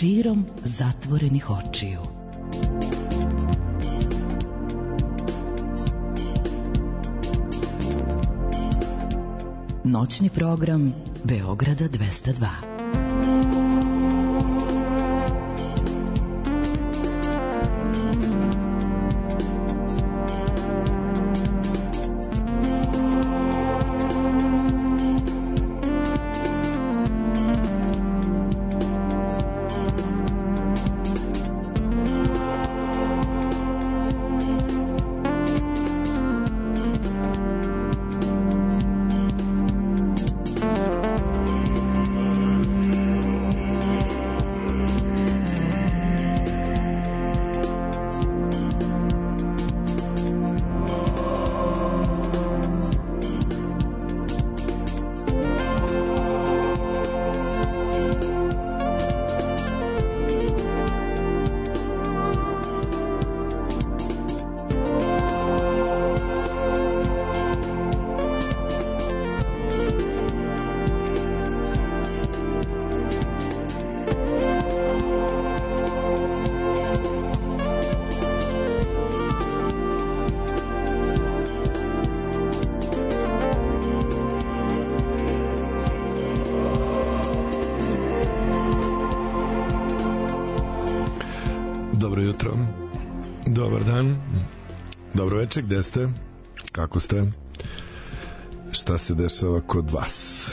širom zatvorenih očiju. Noćni program Beograda 202. Dobar dan, dobro večer, gde ste, kako ste, šta se dešava kod vas?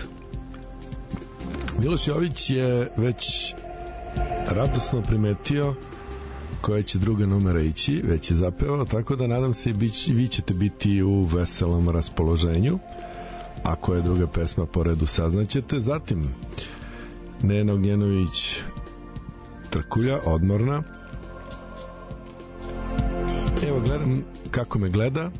Miloš Jović je već radosno primetio koja će druga numera ići, već je zapevao, tako da nadam se i vi ćete biti u veselom raspoloženju, a koja je druga pesma po redu saznaćete. Zatim Nena Ognjenović Trkulja, Odmorna. Evo, gledam kako me gleda.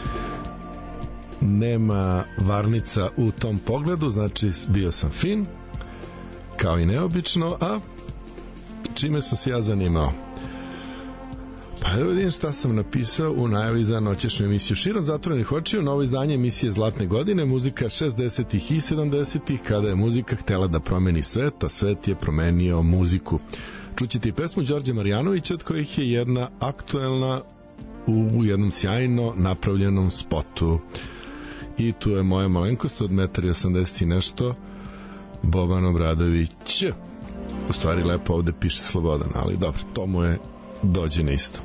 Nema varnica u tom pogledu, znači bio sam fin, kao i neobično, a čime sam se ja zanimao? Pa evo vidim šta sam napisao u najavi za noćešnju emisiju Širom zatvorenih očiju, novo izdanje emisije Zlatne godine, muzika 60-ih i 70-ih, kada je muzika htela da promeni svet, a svet je promenio muziku. Čućete i pesmu Đorđe Marjanovića, od kojih je jedna aktuelna u jednom sjajno napravljenom spotu. I tu je moja malenkost od 1,80 m i nešto, Boban Obradović. U stvari lepo ovde piše Slobodan, ali dobro, to mu je dođe na isto.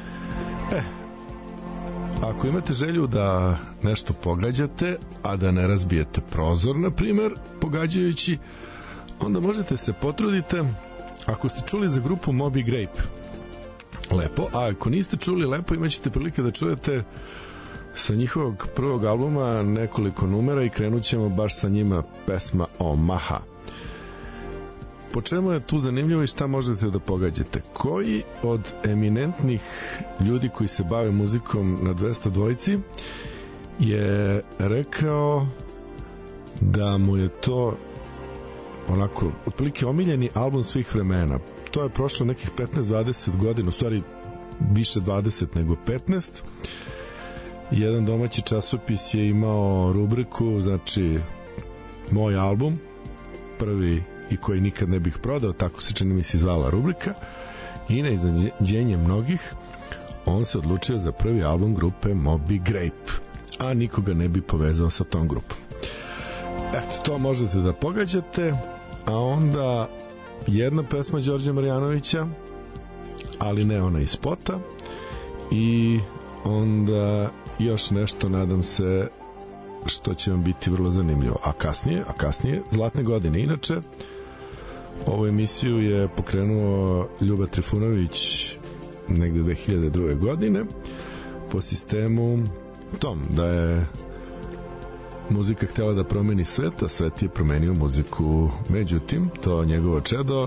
Ako imate želju da nešto pogađate, a da ne razbijete prozor, na primer, pogađajući, onda možete se potrudite. Ako ste čuli za grupu Moby Grape, lepo, a ako niste čuli, lepo, imaćete prilike da čujete sa njihovog prvog albuma nekoliko numera i krenut ćemo baš sa njima, pesma Omaha. Po čemu je tu zanimljivo i šta možete da pogađate? Koji od eminentnih ljudi koji se bave muzikom na 202 je rekao da mu je to onako otprilike omiljeni album svih vremena. To je prošlo nekih 15-20 godina, u stvari više 20 nego 15. Jedan domaći časopis je imao rubriku, znači moj album, prvi i koji nikad ne bih prodao, tako se čini mi se zvala rubrika, i na iznenađenje mnogih on se odlučio za prvi album grupe Moby Grape, a nikoga ne bi povezao sa tom grupom. Eto, to možete da pogađate, a onda jedna pesma Đorđe Marjanovića, ali ne ona iz spota, i onda još nešto, nadam se, što će vam biti vrlo zanimljivo. A kasnije Zlatne godine. Inače, ovu emisiju je pokrenuo Ljuba Trifunović negde 2002. godine po sistemu tom da je muzika htjela da promeni svet, a svet je promenio muziku. Međutim, to njegovo čedo,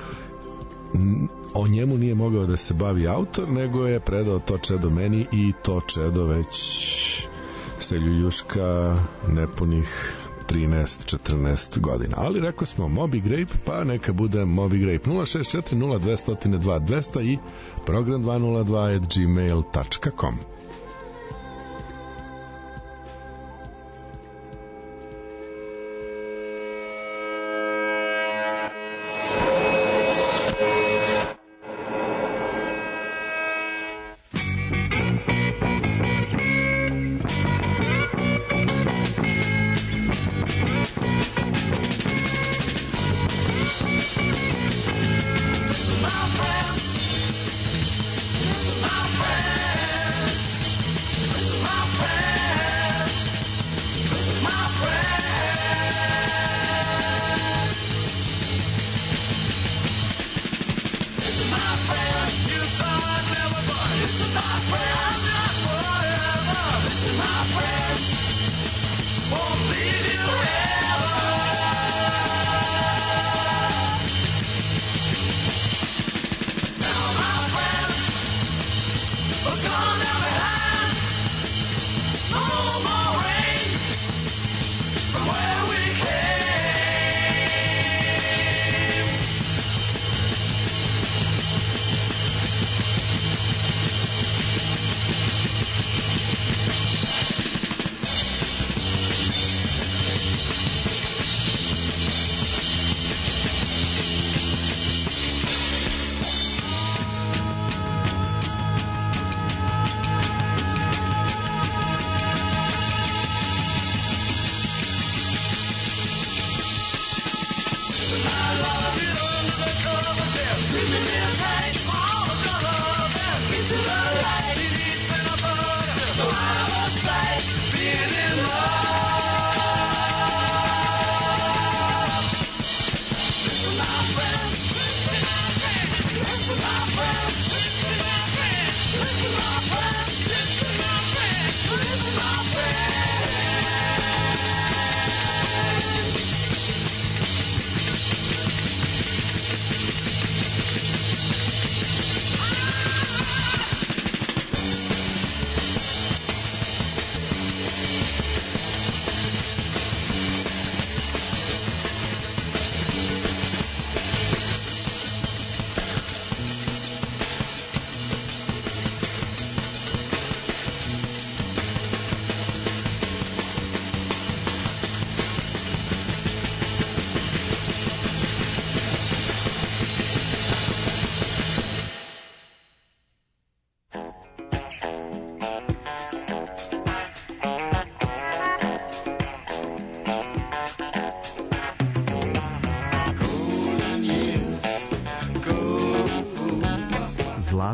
o njemu nije mogao da se bavi autor, nego je predao to čedo meni i to čedo već se ljuljuška nepunih 13-14 godina. Ali rekao smo Moby Grape, pa neka bude Moby Grape. 064-02-202 i program 202@gmail.com.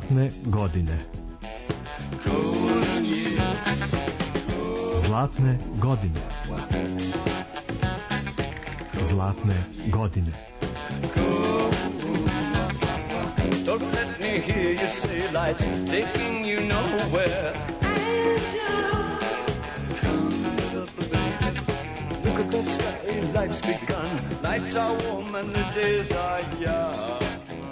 Zlatne godine. Zlatne godine. Zlatne godine. Don't let me hear you say lights taking you nowhere. Look at that sky, life's begun. Nights are warm and the days are young.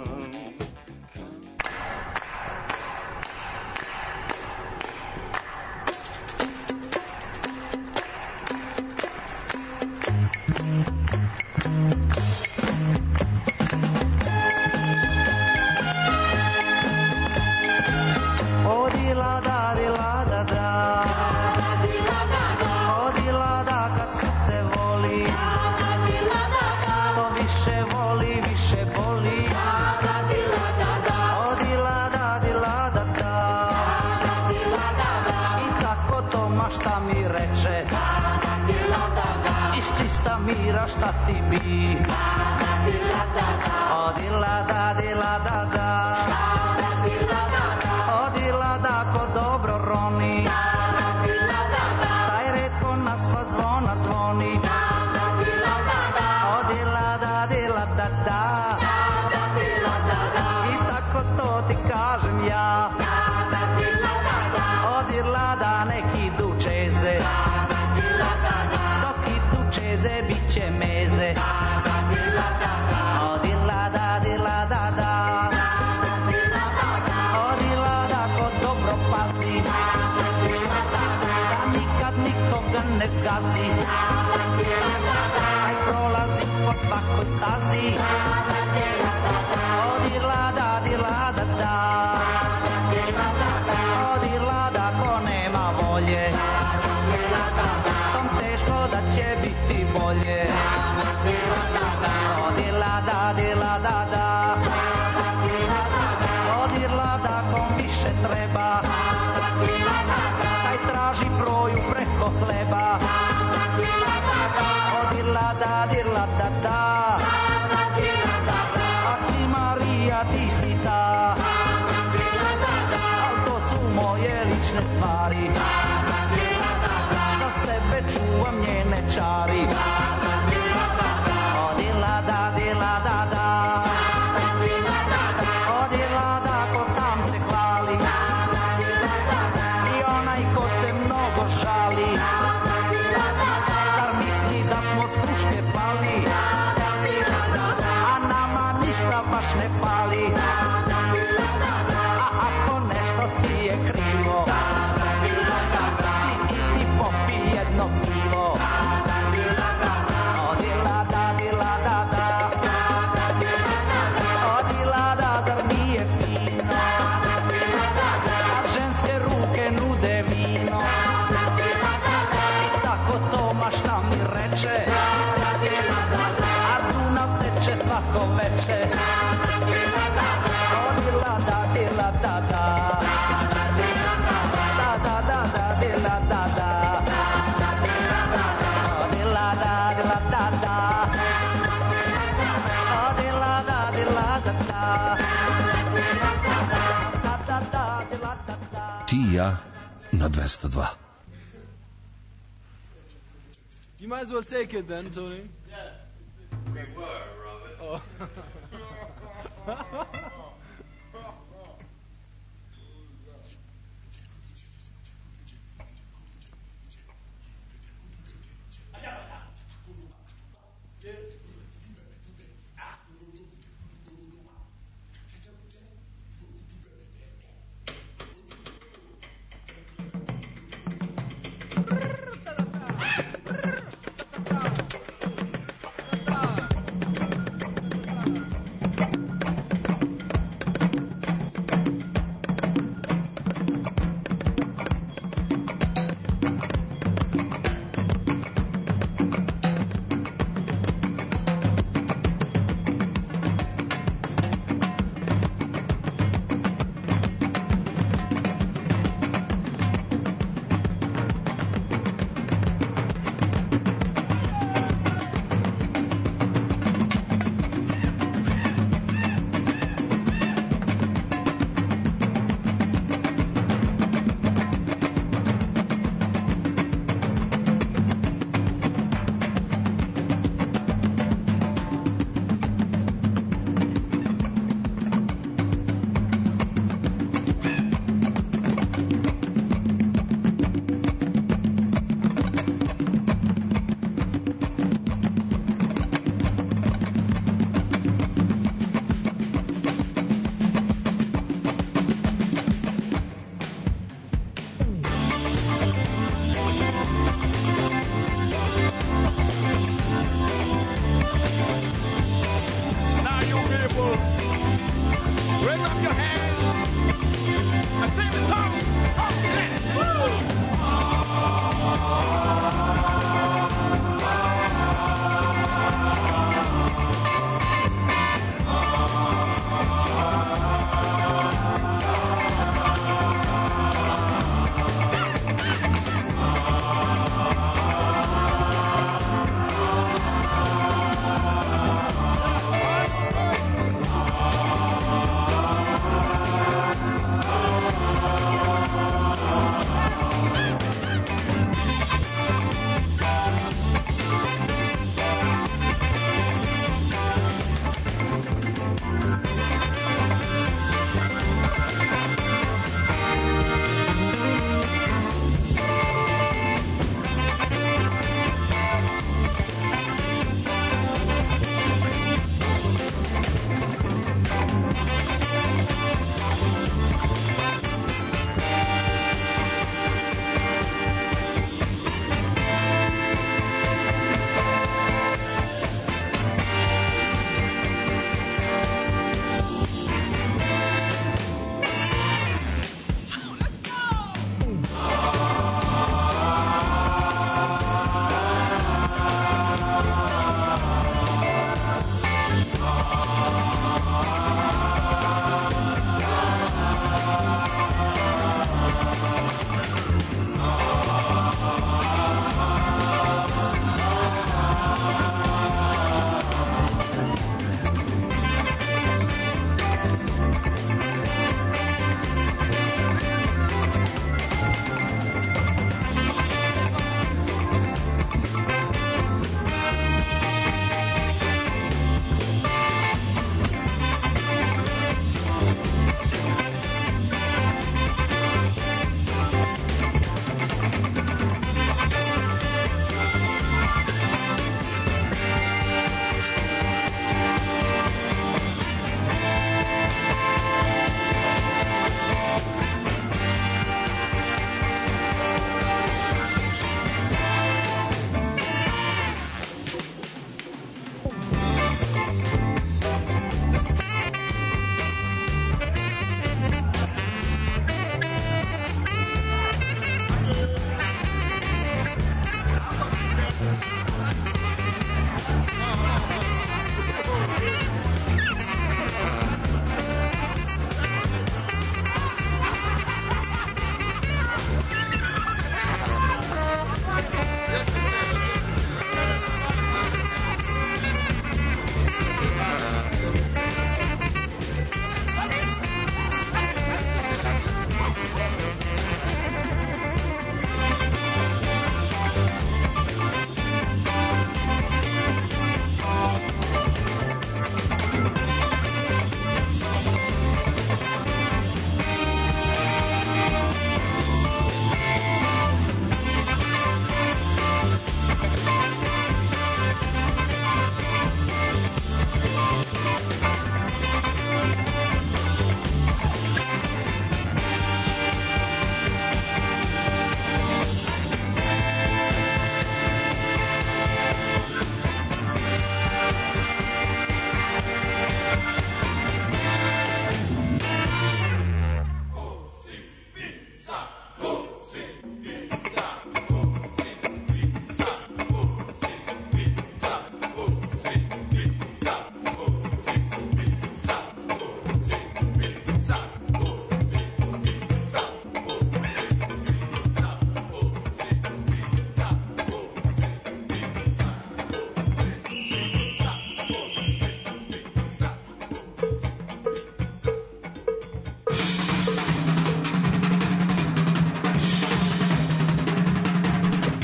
Mira šta ti bi odila da odila da ko dobro roni taj retko na sva zvona zvoni odila da i tako to ti kažem ja odila da neki dučeze Čeze biće meze odila da odila da ko dobro pazi da nikad nikoga ne zgazi aj prolazi po svakoj stazi odila da odila da ko nema volje teško da će biti bolje odila da odila da kom više treba taj traži broju preko hleba odila da a ti Marija ti si ta al to su moje lične stvari čuvam njene čari odila da odila da ko sam se hvali i onaj ko se mnogo žali zar misli da smo s puške pali a nama ništa baš ne pali a ako nešto ti je krivo ti popi jedno pivo odila da odila da zar nije fino kad ženske ruke nude vino i tako to ma šta mi reče a Dunav teče svako veče odila da Ti i ja na 202. You might as well take it then, Tony. Yeah. We were, Robert. Oh.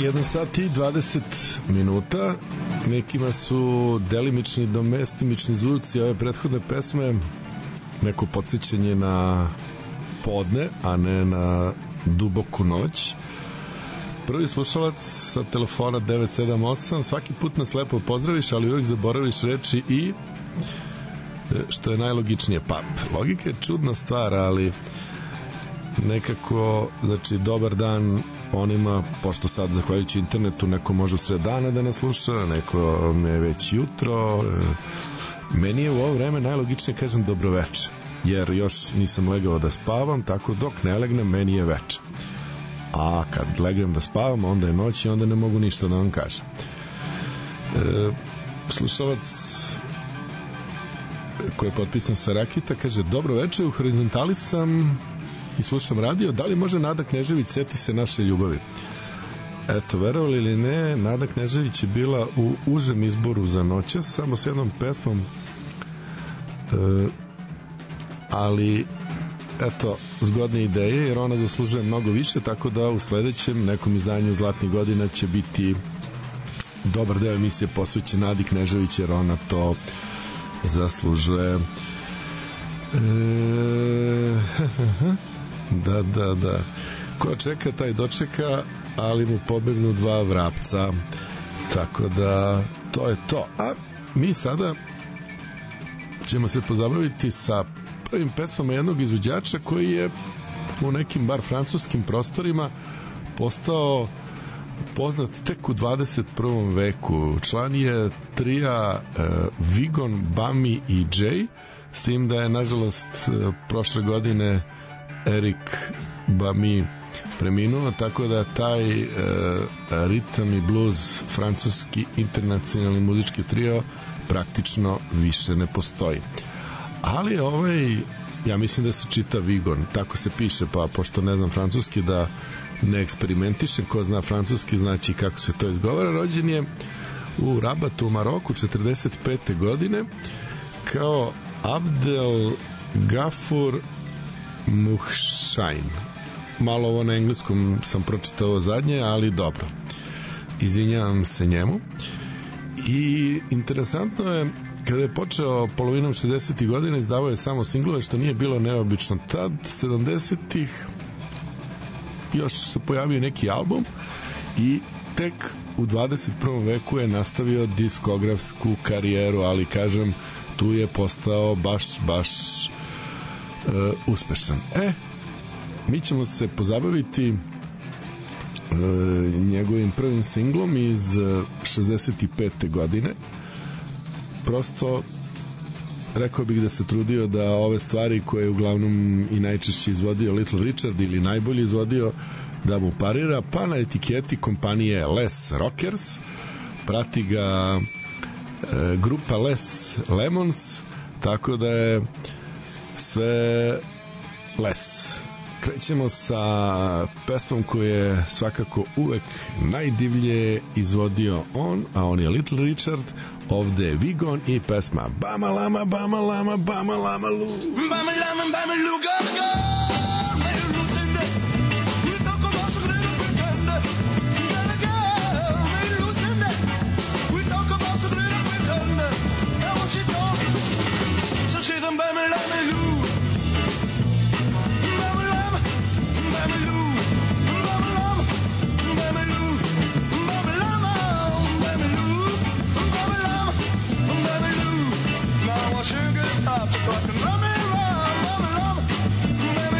1 sat i 20 minuta. Nekima su delimični, domestimični zvuci ove prethodne pesme neko podsjećanje na podne, a ne na duboku noć. Prvi slušalac sa telefona 978, svaki put nas lepo pozdraviš, ali uvijek zaboraviš reči i, što je najlogičnije, pap. Logika je čudna stvar, ali nekako, znači, dobar dan onima, pošto sad zahvaljujući internetu neko može u sred dana da nas sluša, neko je već jutro. Meni je u ovo vreme najlogičnije kažem dobroveče, jer još nisam legao da spavam, tako dok ne legnem meni je veče, a kad legnem da spavam onda je noć i onda ne mogu ništa da vam kažem. Slušalac koji je potpisan sa Rakita kaže: dobro večer, u horizontali sam i slušam radio, da li može Nada Knežević Seti se naše ljubavi? Eto, verovali ili ne, Nada Knežević je bila u užem izboru za noćas, samo s jednom pesmom, ali eto, zgodne ideje, jer ona zaslužuje mnogo više, tako da u sledećem nekom izdanju Zlatnih godina će biti dobar deo emisije posvećen Nadi Knežević, jer ona to zaslužuje. Da. Ko čeka, taj dočeka, ali mu pobegnu dva vrapca. Tako da, to je to. A mi sada ćemo se pozabaviti sa prvim pesmama jednog izvođača koji je u nekim bar francuskim prostorima postao poznat tek u 21. veku. Član je trija Vigon, Bami i Jay, s tim da je nažalost prošle godine Erik Bami preminuo, tako da taj ritam i blues francuski internacionalni muzički trio praktično više ne postoji. Ali ja mislim da se čita Vigon, tako se piše, pa pošto ne znam francuski da ne eksperimentišem, ko zna francuski znači kako se to izgovara. Rođen je u Rabatu u Maroku 45. godine kao Abdel Gafur Muhshain. Malo ovo na engleskom sam pročitao zadnje, ali dobro, izvinjavam se njemu. I interesantno je, kada je počeo polovinom 60. godina, izdavao je samo singlove, što nije bilo neobično tad. 70-ih još se pojavio neki album i tek u 21. veku je nastavio diskografsku karijeru, ali kažem, tu je postao baš uspešan. Mi ćemo se pozabaviti njegovim prvim singlom iz 65. godine. Prosto rekao bih da se trudio da ove stvari koje je uglavnom i najčešće izvodio Little Richard ili najbolje izvodio, da mu parira, pa na etiketi kompanije Les Rockers prati ga grupa Les Lemons, tako da je sve Les. Krećemo sa pesmom koju je svakako uvek najdivlje izvodio on, a on je Little Richard. Ovde je Vigon i pesma Bama Lama, Bama Lama, Bama Lama Lu. Bama Lama, Bama Lu, go, go! Sugar stops, fucking run me around,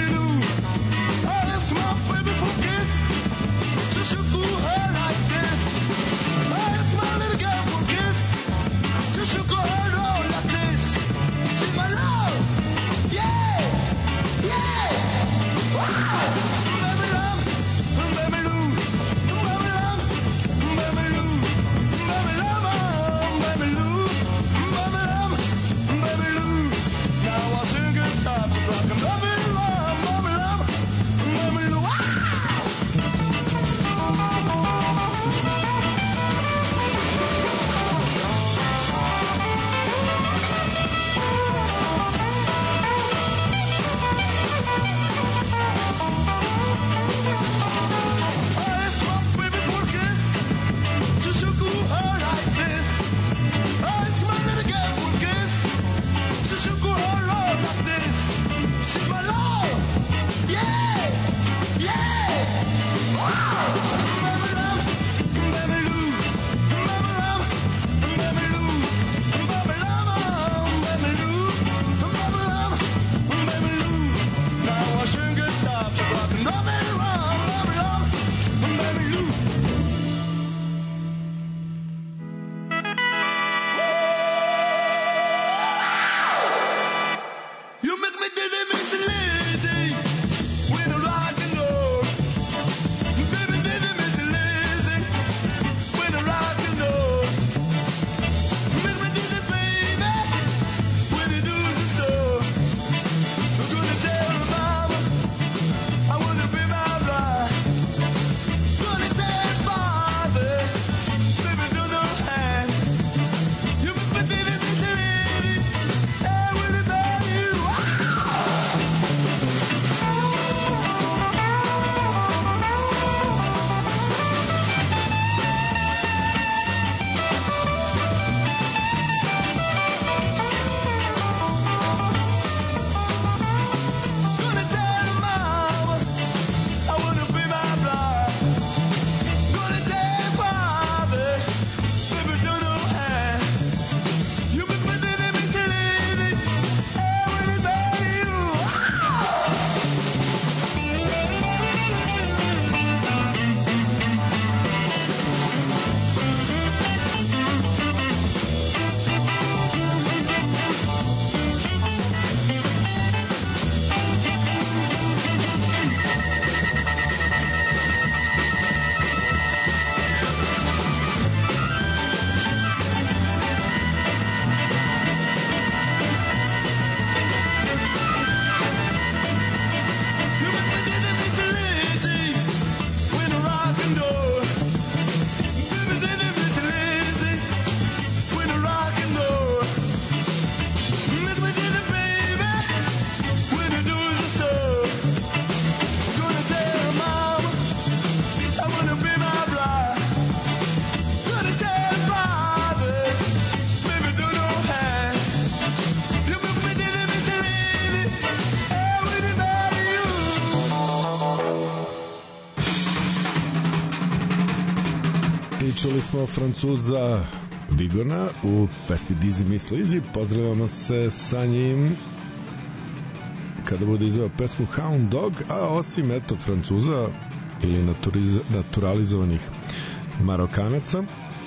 I čuli smo Francuza Vigona u pesmi Dizzy Miss Lizzy. Pozdravljamo se sa njim kada bude izveo pesmu Hound Dog, a osim eto Francuza ili naturalizovanih Marokanaca,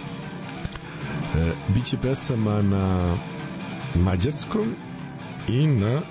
biće pesama na mađarskom i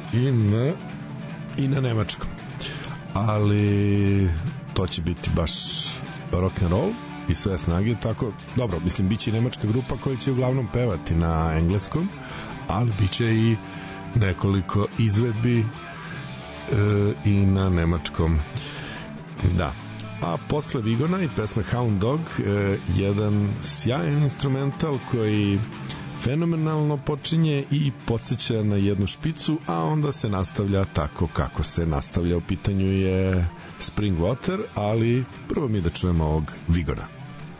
na nemačkom, ali to će biti baš rock and roll i sve snage, tako, dobro, mislim, biće i nemačka grupa koja će uglavnom pevati na engleskom, ali biće i nekoliko izvedbi i na nemačkom. Da. A posle Vigona i pesme Hound Dog, jedan sjajan instrumental koji fenomenalno počinje i podsjeća na jednu špicu, a onda se nastavlja tako kako se nastavlja. U pitanju je Spring Water, ali prvo mi da čujemo ovog Vigona.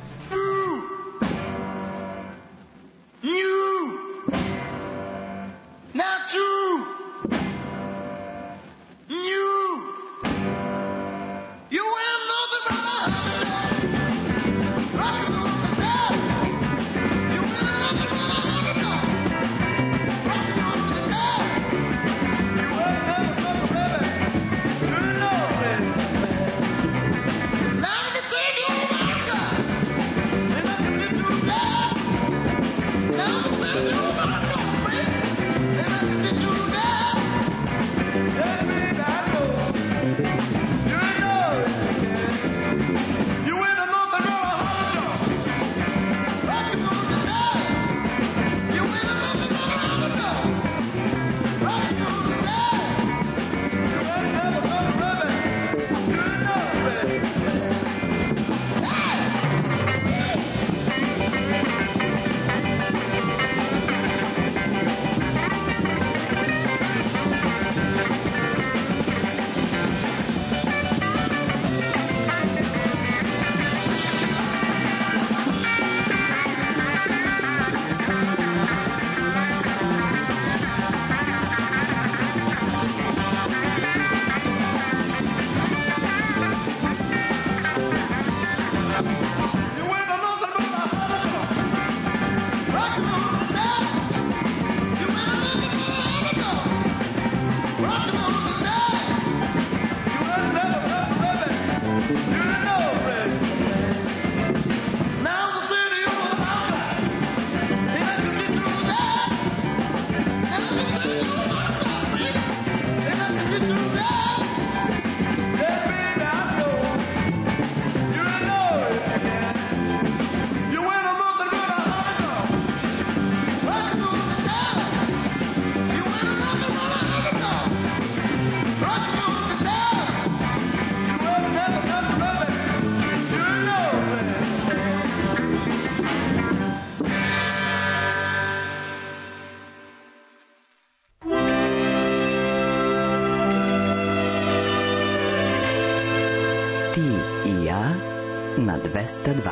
na 202.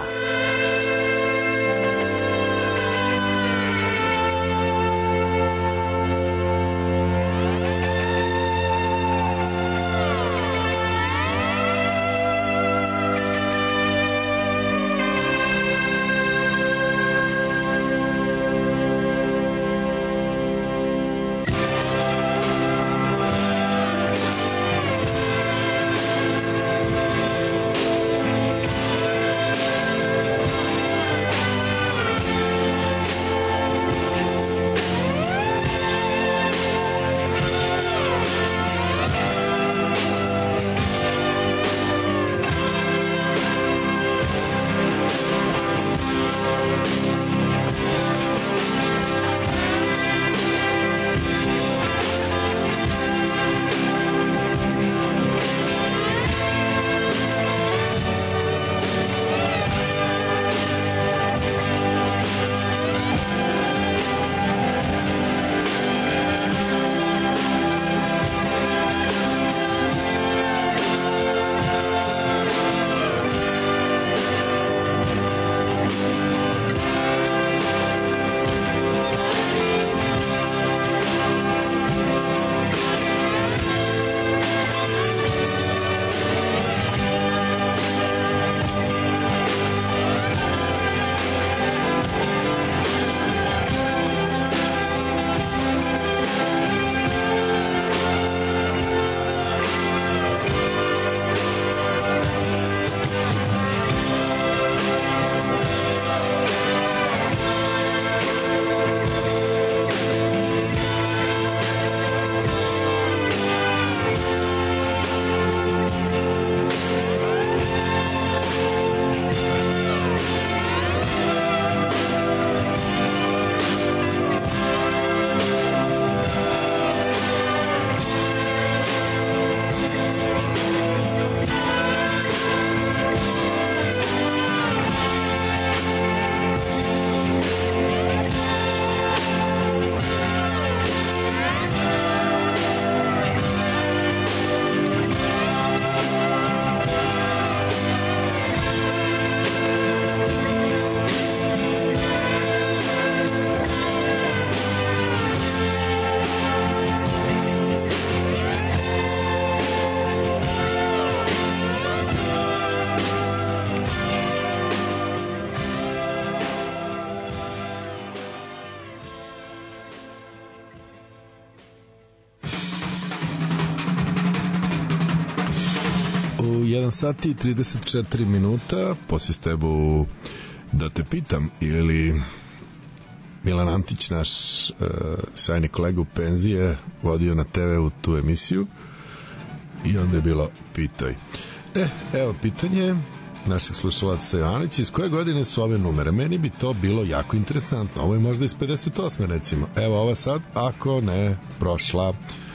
sati i 34 minuta po sistemu da te pitam ili Milan Antić, naš sjajni kolega u penzije, vodio na TV-u tu emisiju i onda je bilo pitaj. Evo pitanje naših slušalaca Jovanića, iz koje godine su ove numere? Meni bi to bilo jako interesantno. Ovo je možda iz 58. recimo. Evo ova sad, ako ne prošla.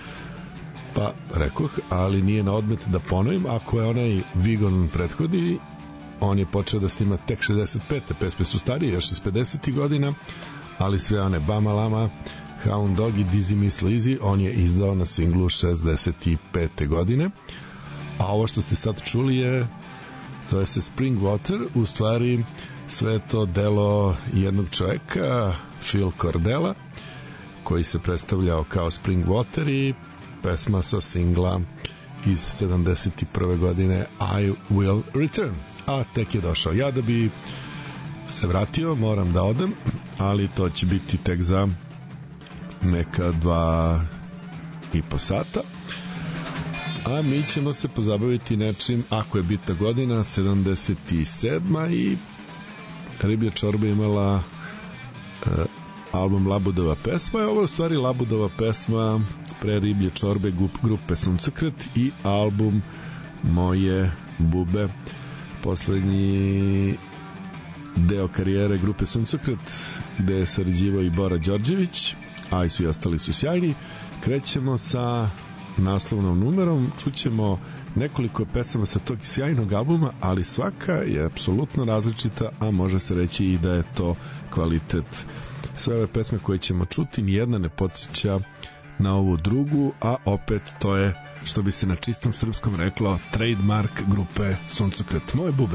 Pa rekoh, ali nije na odmet da ponovim, ako je onaj Vigon prethodi, on je počeo da snima tek 65. Pesme su starije, još iz 50. godina, ali sve one Bama Lama, Hound Dog i Dizzy Miss Lizzy on je izdao na singlu 65. godine. A ovo što ste sad čuli je, to je Spring Water, u stvari sve to delo jednog čoveka, Phil Cordella, koji se predstavljao kao Spring Water, i pesma sa singla iz 71. godine I Will Return. A tek je došao. Ja da bi se vratio moram da odem, ali to će biti tek za neka 2,5 sata. A mi ćemo se pozabaviti nečim, ako je bitna godina 77. i Riblja čorba imala album Labudova pesma. Ovo je u stvari Labudova pesma pre Riblje čorbe grupe Suncokret i album Moje bube, poslednji deo karijere grupe Suncokret, gde je sarađivao i Bora Đorđević, a i svi ostali su sjajni. Krećemo sa naslovnom numerom, čućemo nekoliko pesama sa tog sjajnog albuma, ali svaka je apsolutno različita, a može se reći i da je to kvalitet. Sve ove pesme koje ćemo čuti, nijedna ne podsjeća na ovu drugu, a opet to je, što bi se na čistom srpskom reklo, trademark grupe Suncokret. Moje bube.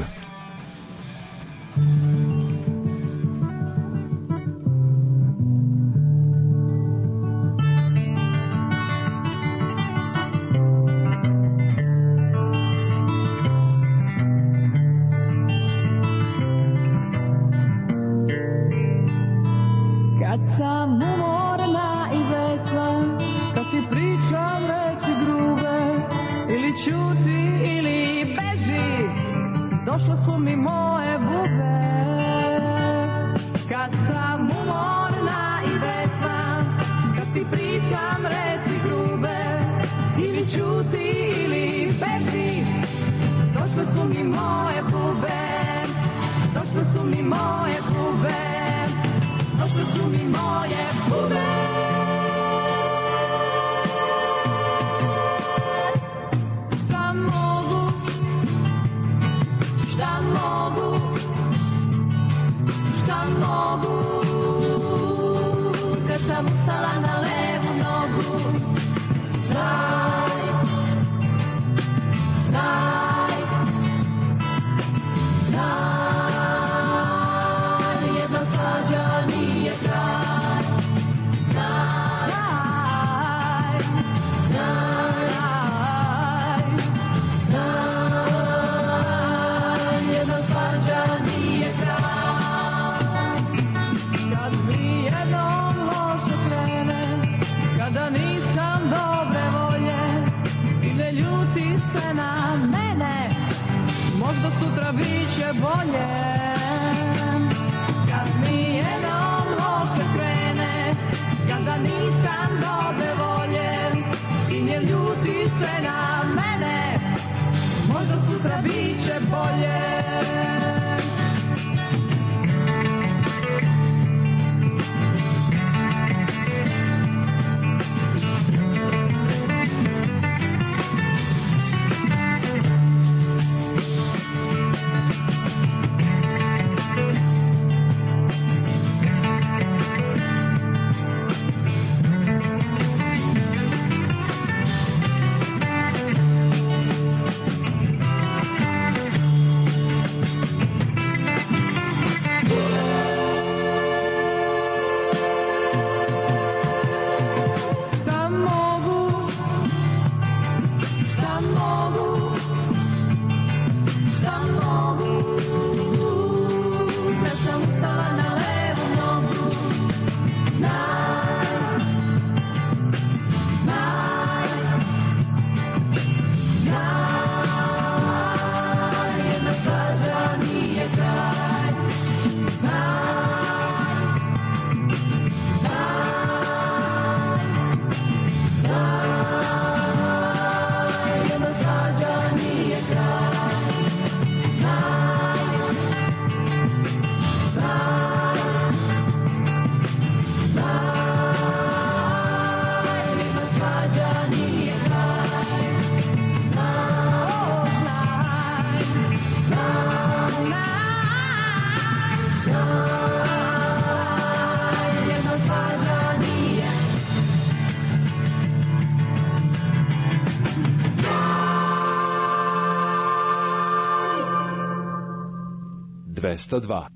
202.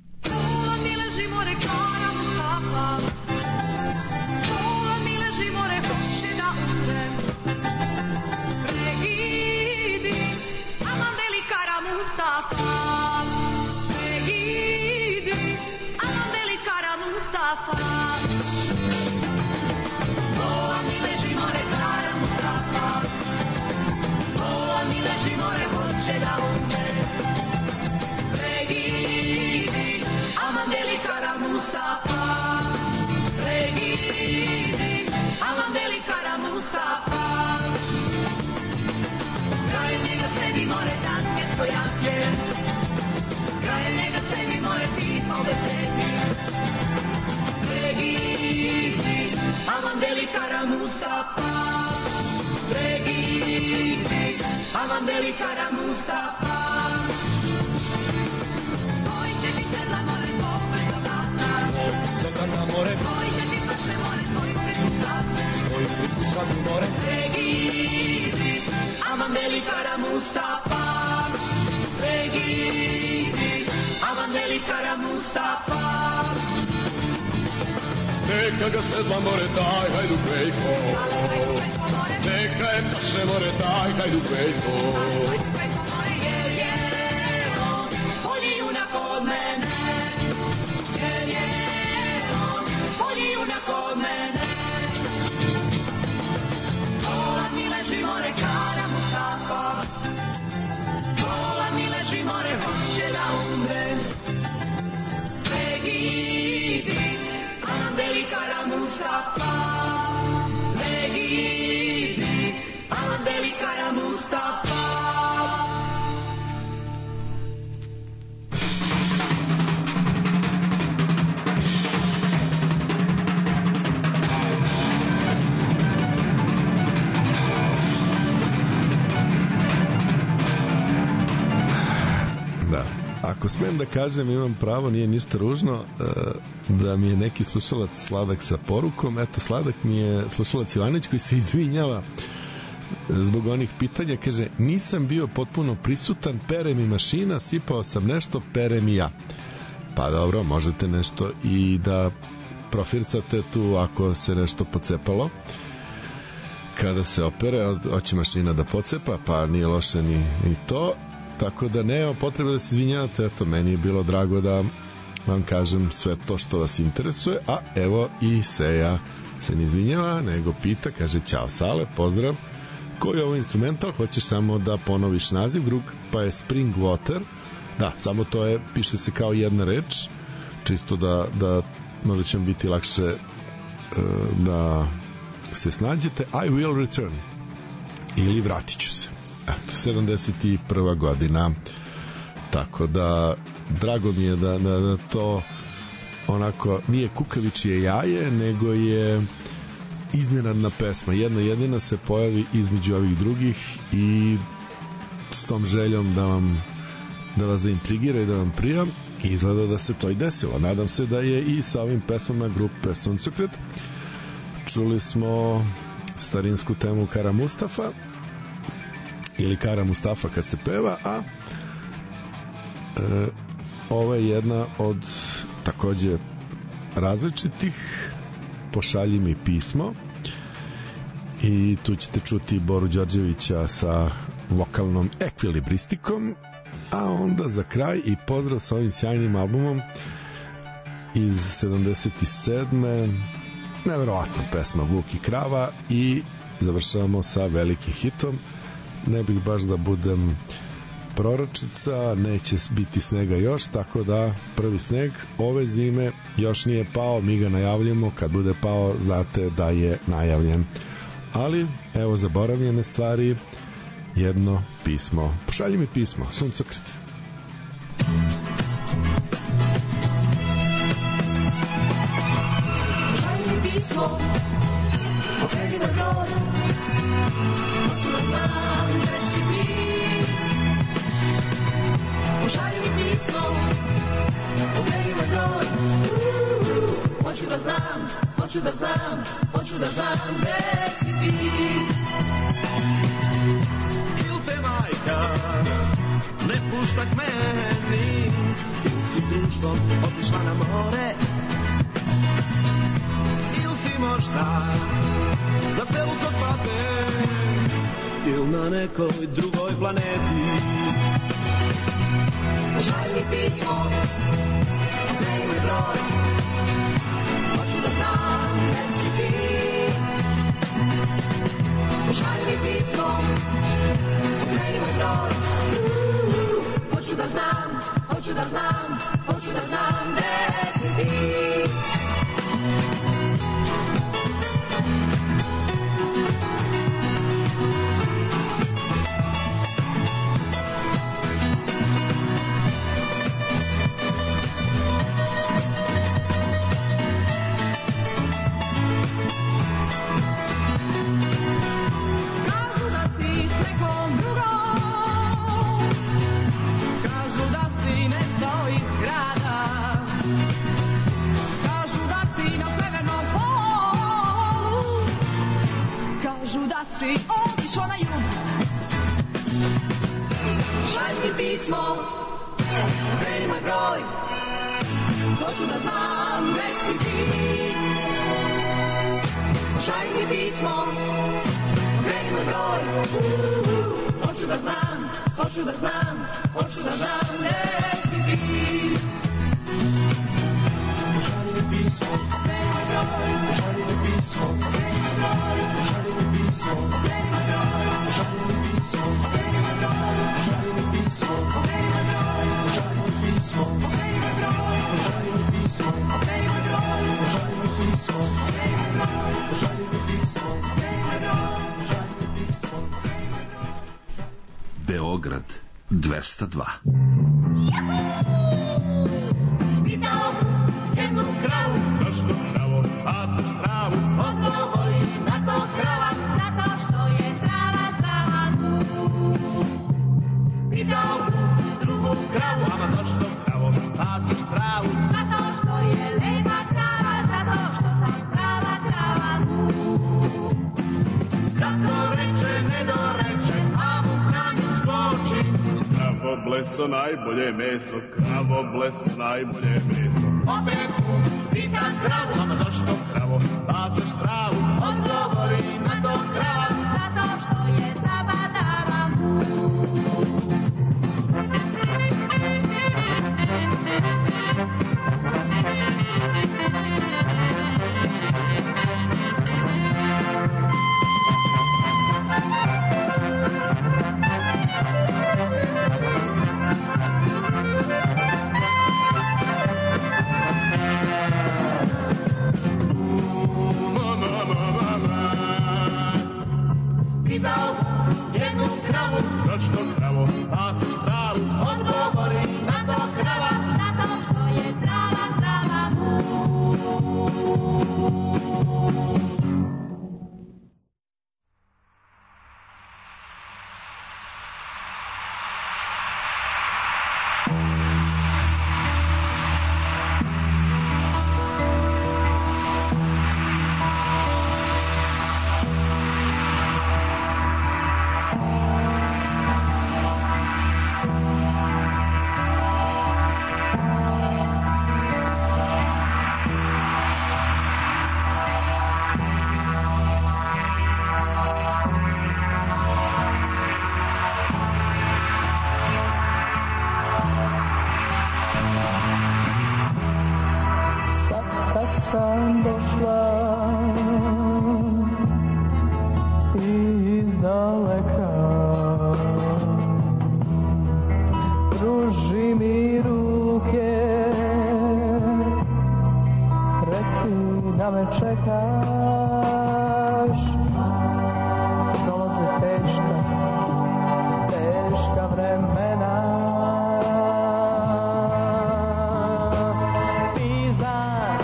Neka ga sedla more, daj, hajdu Bejko. Neka je paše more, daj, hajdu Bejko. Jer je on bolji junak od mene. Jer je on bolji junak od mene. Pola mi leži more, kara Mustafa. Pola mi leži more, hoće da umre. Pregidi, aman delikara Mustafa. Pregidi, aman delikara Mustafa. Da. Ako smem da kažem, imam pravo, nije ništa ružno, da mi je neki slušalac sladak sa porukom. Eto, sladak mi je slušalac Ivanić koji se izvinjava zbog onih pitanja. Kaže, nisam bio potpuno prisutan, pere mi mašina, sipao sam nešto, pere mi ja. Pa dobro, možete nešto i da profircate tu ako se nešto pocepalo kada se opere, hoće mašina da pocepa, pa nije loše ni to. Tako da nema potrebe da se izvinjavate. Eto, meni je bilo drago da vam kažem sve to što vas interesuje. A evo i Seja se ne izvinjava, nego pita, kaže, ćao Sale, pozdrav, koji je ovo instrumental, hoćeš samo da ponoviš naziv, grupa je Spring Water. Da, samo to je, piše se kao jedna reč, čisto da možda će vam biti lakše da se snađete. I will return, ili vratit ću se. Eto, 71. godina. Tako da drago mi je da to onako nije kukavičije jaje, nego je iznenadna pesma. Jedna jedina se pojavi između ovih drugih i s tom željom da vas zaintrigira i da vam prija, i izgleda da se to i desilo. Nadam se da je i sa ovim pesmama grupe Suncokret. Čuli smo starinsku temu Kara Mustafa ili Kara Mustafa kad se peva, a ovo je jedna od takođe različitih. Pošalji mi pismo, i tu ćete čuti Boru Đorđevića sa vokalnom ekvilibristikom, a onda za kraj i pozdrav sa ovim sjajnim albumom iz 77. Neverovatna pesma Vuk i krava, i završavamo sa velikim hitom. Ne bih baš da budem proročica, neće biti snega još, tako da prvi sneg ove zime još nije pao, mi ga najavljamo, kad bude pao znate da je najavljen. Ali evo zaboravljene stvari, jedno pismo. Pošalji mi pismo, Suncokret. Pošalji mi pismo, okreni me broj, hoću da znam gde si ti. Pošalji mi pismo, okreni hoću da znam gde si ti. Il te majka ne pušta k meni, il si društvom otišla na more, il si možda na selu kod babe, il na nekoj drugoj planeti. Pošalji pismo, okreni moj broj, hoću da znam gde si ti. Pošalji pismo, okreni moj broj, hoću da znam gde si ti. Si otišao na jug. Šalji pismo, okreni moj broj, hoću da znam gde si ti. Šalji pismo, okreni moj broj, hoću da znam gde si ti. Šalji pismo, okreni moj broj, šalji pismo, okreni moj broj, šalji pismo, okreni moj broj, šalji pismo, okreni moj broj, šalji pismo, okreni moj broj, šalji pismo, okreni moj broj, šalji pismo, okreni moj broj, šalji pismo, okreni moj broj, šalji pismo, okreni moj broj, šalji pismo, okreni moj broj. Beograd 202. Pitao jednu kravu, Zašto kravo, pasaš travu? odgovori na to krava, zato što je trava zdrava. Pitao drugu kravu, Ama zašto kravo, pasaš travu? zato što je lepa trava, zato što sam prava trava. Kako reče, ne doreče, a mu hranu skoči. Kravo bleso najbolje meso, kravo bleso najbolje meso. Opet pitam kravu, Ama zašto kravo, pasaš travu? odgovori na to krava, zato što je zabadava. Pitao jednu kravu, Zašto kravo, pasaš travu? odgovori na to krava, zato što je trava zdrava. Sam došla iz daleka, pruži mi ruke, reci da me čekaš. Dolaze teška vremena, ti znaš.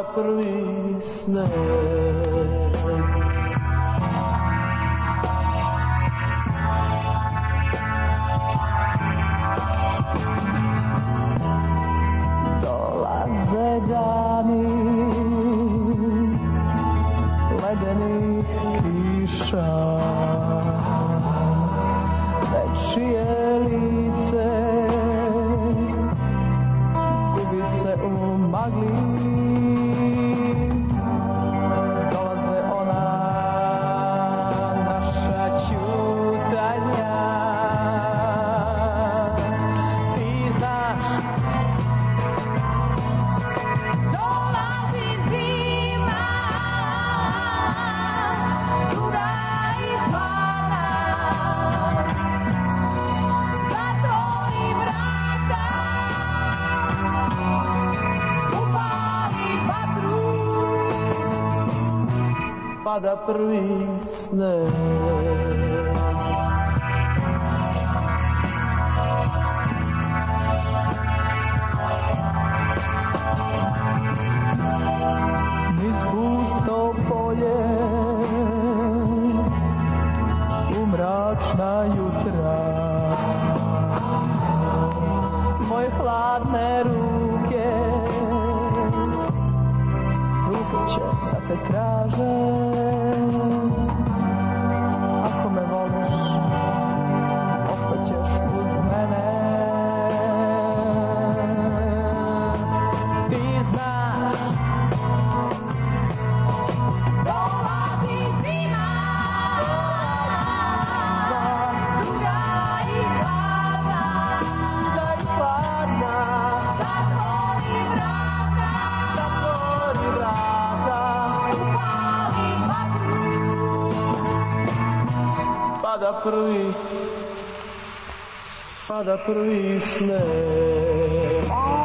pada prvi sneg. Dolaze dani ledenih kiša, nečije lice gubi se u magli. Dolaze ona naša ćutanja, ti znaš. Dolazi zima, tuda i pada, zatvori vrata, upali vatru, pada prvi sneg. Niz pusto polje u mračna jutra, moje hladne ruke će da te traže. Ako me voliš, ostaćeš uz mene. Ti znaš, dolazi zima, duga i hladna, zatvori vrata, upali vatru, pada prvi sneg.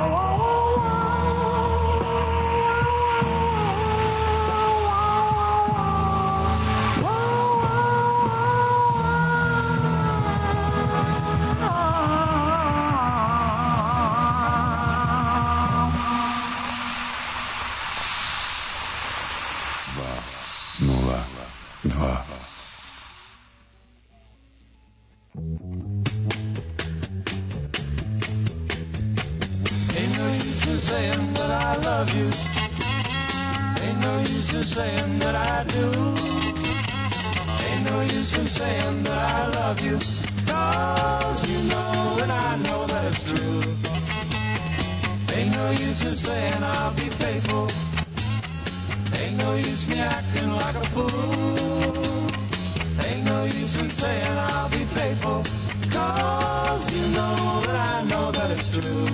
Saying that I love you, ain't no use in saying that I do, ain't no use in saying that I love you, 'cause you know and I know that it's true. Ain't no use in saying I'll be faithful, ain't no use me acting like a fool, ain't no use in saying I'll be faithful, 'cause you know that I know that it's true.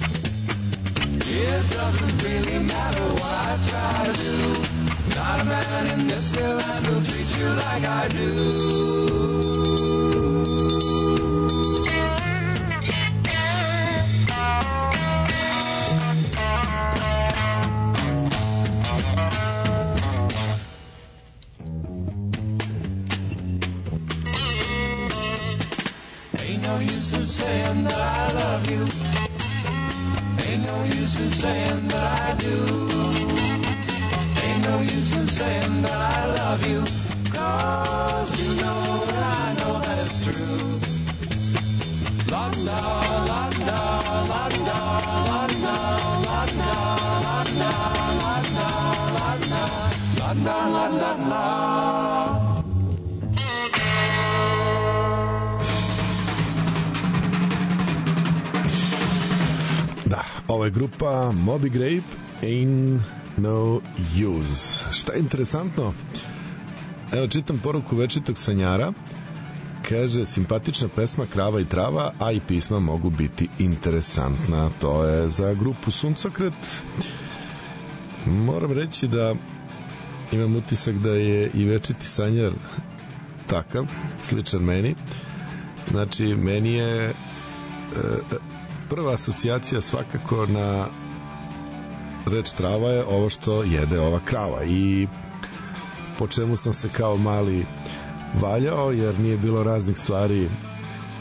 It doesn't really matter what I try to do. Not a man in this here land will treat you like I do. Ain't no use in saying that I love you. Ain't no use in saying that I do. Ain't no use in saying that I love you, 'cause you know that I know that it's true. Landa, landa, landa, landa, landa, landa, landa, landa, landa, landa. Ovo je grupa Moby Grape, Ain't No Use. Šta je interesantno? Evo, čitam poruku večitog sanjara. Kaže, simpatična pesma Krava i trava, a i pisma mogu biti interesantna. To je za grupu Suncokret. Moram reći da imam utisak da je i večiti sanjar takav, sličan meni. Znači, meni je prva asocijacija svakako na reč trava je ovo što jede ova krava, i po čemu sam se kao mali valjao, jer nije bilo raznih stvari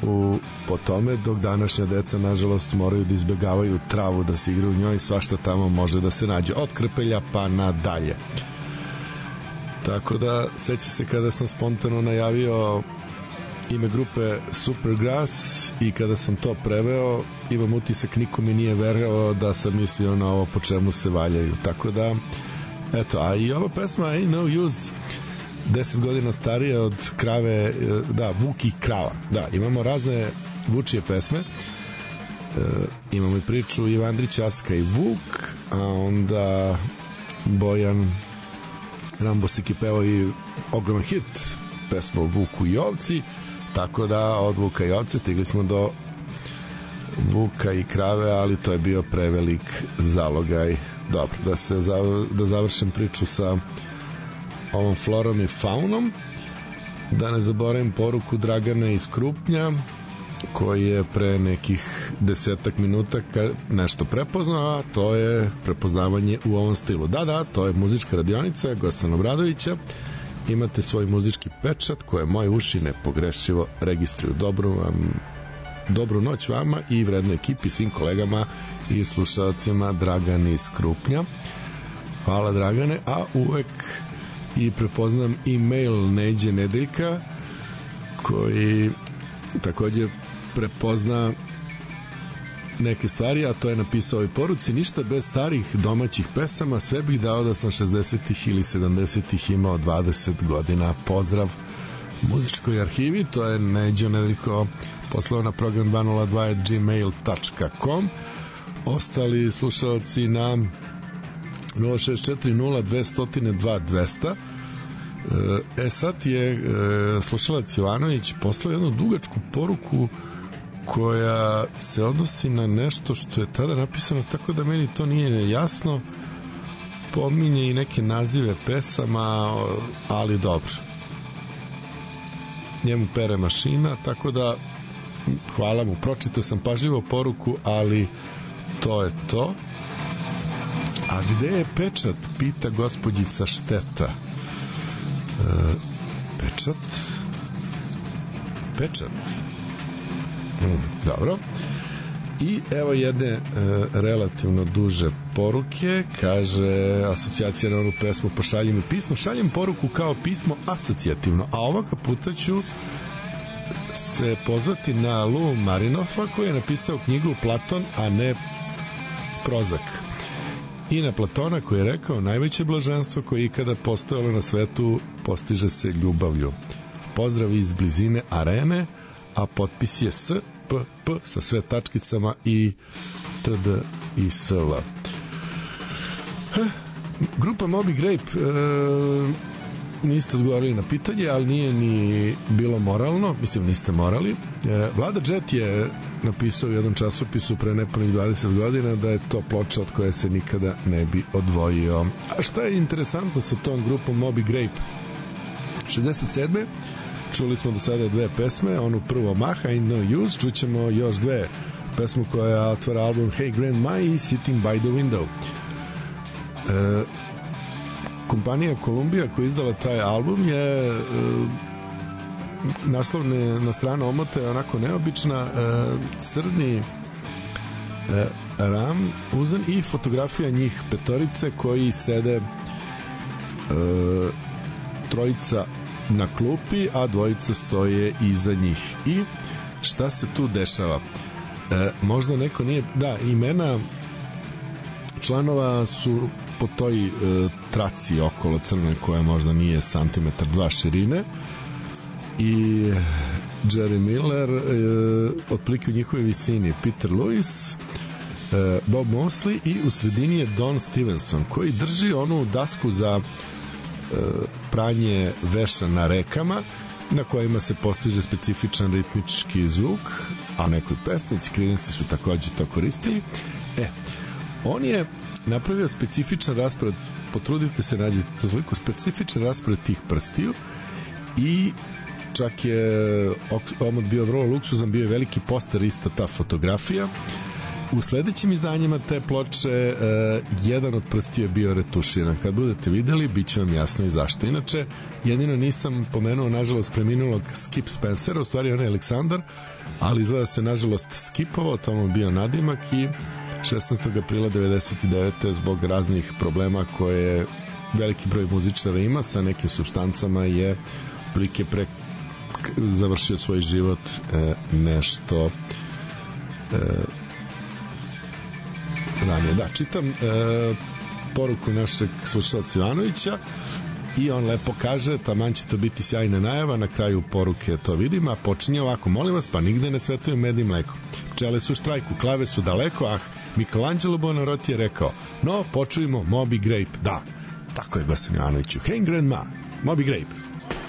po tome, dok današnja deca nažalost moraju da izbegavaju travu, da se igraju u njoj, svašta tamo može da se nađe, od krpelja pa nadalje. Tako da seća se kada sam spontano najavio ime grupe Supergrass i kada sam to preveo, imam utisak niko mi nije verovao da sam mislio na ovo po čemu se valjaju. Tako da eto, a i ova pesma Ain't No Use, 10 godina starija od krave, da, Vuk i krava. Da, imamo razne vučije pesme. Imamo i priču Iva Andrić, Aska i Vuk, a onda Bojan Rambosik je pevao i ogroman hit pesmu Vuku i ovci, tako da od Vuka i ovce stigli smo do Vuka i krave, ali to je bio prevelik zalogaj. Dobro, da završim priču sa ovom florom i faunom, da ne zaboravim poruku Dragane iz Krupnja, koji je pre nekih 10 minuta nešto prepoznao, a to je prepoznavanje u ovom stilu. Da, to je muzička radionica Gosana Obradovića. Imate svoj muzički pečat koje moje uši nepogrešivo registruju. Dobru noć vama i vrednoj ekipi, svim kolegama i slušalcima. Dragan iz Krupnja. Hvala Dragane, a uvek i prepoznam e-mail Neđe Nedeljka, koji takođe prepozna neke stvari, a to je napisao ovoj poruci: ništa bez starih domaćih pesama, sve bih dao da sam 60-ih ili 70-ih imao 20 godina. Pozdrav muzičkoj arhivi. To je Neđo Nedeljko poslao na program 202@gmail.com. Ostali slušalci na 0640-200-200. Sad je slušalac Jovanović poslao jednu dugačku poruku koja se odnosi na nešto što je tada napisano, tako da meni to nije jasno. Pominje i neke nazive pesama, ali dobro, njemu pere mašina, tako da hvala mu, pročitao sam pažljivo poruku, ali to je to. A gde je pečat, pita gospođica Šteta. Pečat. Dobro. I evo jedne relativno duže poruke. Kaže asocijacija na onu pesmu Pošalji mi pismo. Šaljem poruku kao pismo asocijativno, a ovoga puta ću se pozvati na Lou Marinofa, koji je napisao knjigu Platon, a ne Prozak. I na Platona, koji je rekao: najveće blaženstvo koje je ikada postojalo na svetu postiže se ljubavlju. Pozdrav iz blizine Arene, a potpis je SPP sa sve tačkicama i TD i SL. Grupa Moby Grape, niste odgovorili na pitanje, ali nije ni bilo moralno, mislim niste morali. Vlada Jet je napisao u jednom časopisu pre nepunih 20 godina da je to ploča od koje se nikada ne bi odvojio. A šta je interesantno sa tom grupom Moby Grape? 67. čuli smo do sada dve pesme, onu prvo Maha i No Use, čućemo još dve pesmu koja otvara album Hey Grandma i Sitting by the Window. Kompanija Columbia koja je izdala taj album je naslovna strana omota je onako neobična, crni ram uzan i fotografija njih petorice koji sede, trojica na klupi, a dvojica stoje iza njih. I šta se tu dešava? Možda neko nije... Da, imena članova su po toj traci okolo crne koja možda nije santimetar 2 širine, i Jerry Miller, otprilike u njihovoj visini Peter Lewis, Bob Mosley, i u sredini je Don Stevenson koji drži onu dasku za pranje veša na rekama na kojima se postiže specifičan ritmički zvuk, a nekoj pesnici Creedence su takođe to koristili. On je napravio specifičan raspored, potrudite se, nađete to zvuku, specifičan raspored tih prstiju, i čak je omot bio vrlo luksuzan, bio je veliki poster, ista ta fotografija, U sledećim izdanjima te ploče jedan od prstiju je bio retuširan. Kad budete videli, bit će vam jasno i zašto. Inače, jedino nisam pomenuo, nažalost, preminulog Skip Spencera, u stvari on je Aleksandar, ali izgleda se, nažalost, skipovao, to mu bio nadimak i 16. aprila 99. zbog raznih problema koje veliki broj muzičara ima sa nekim supstancama je prilike završio svoj život nešto ranije. Da, čitam poruku našeg slušalca Ivanovića i on lepo kaže, taman će to biti sjajna najava, na kraju poruke to vidim, a počinje ovako: molim vas, pa nigde ne cvetuje med i mleko, pčele su u štrajku, klave su daleko, ah, Michelangelo Buonarroti je rekao, no, počujemo Moby Grape. Da, tako je, gospodin Ivanoviću. Hey grandma, Moby Grape.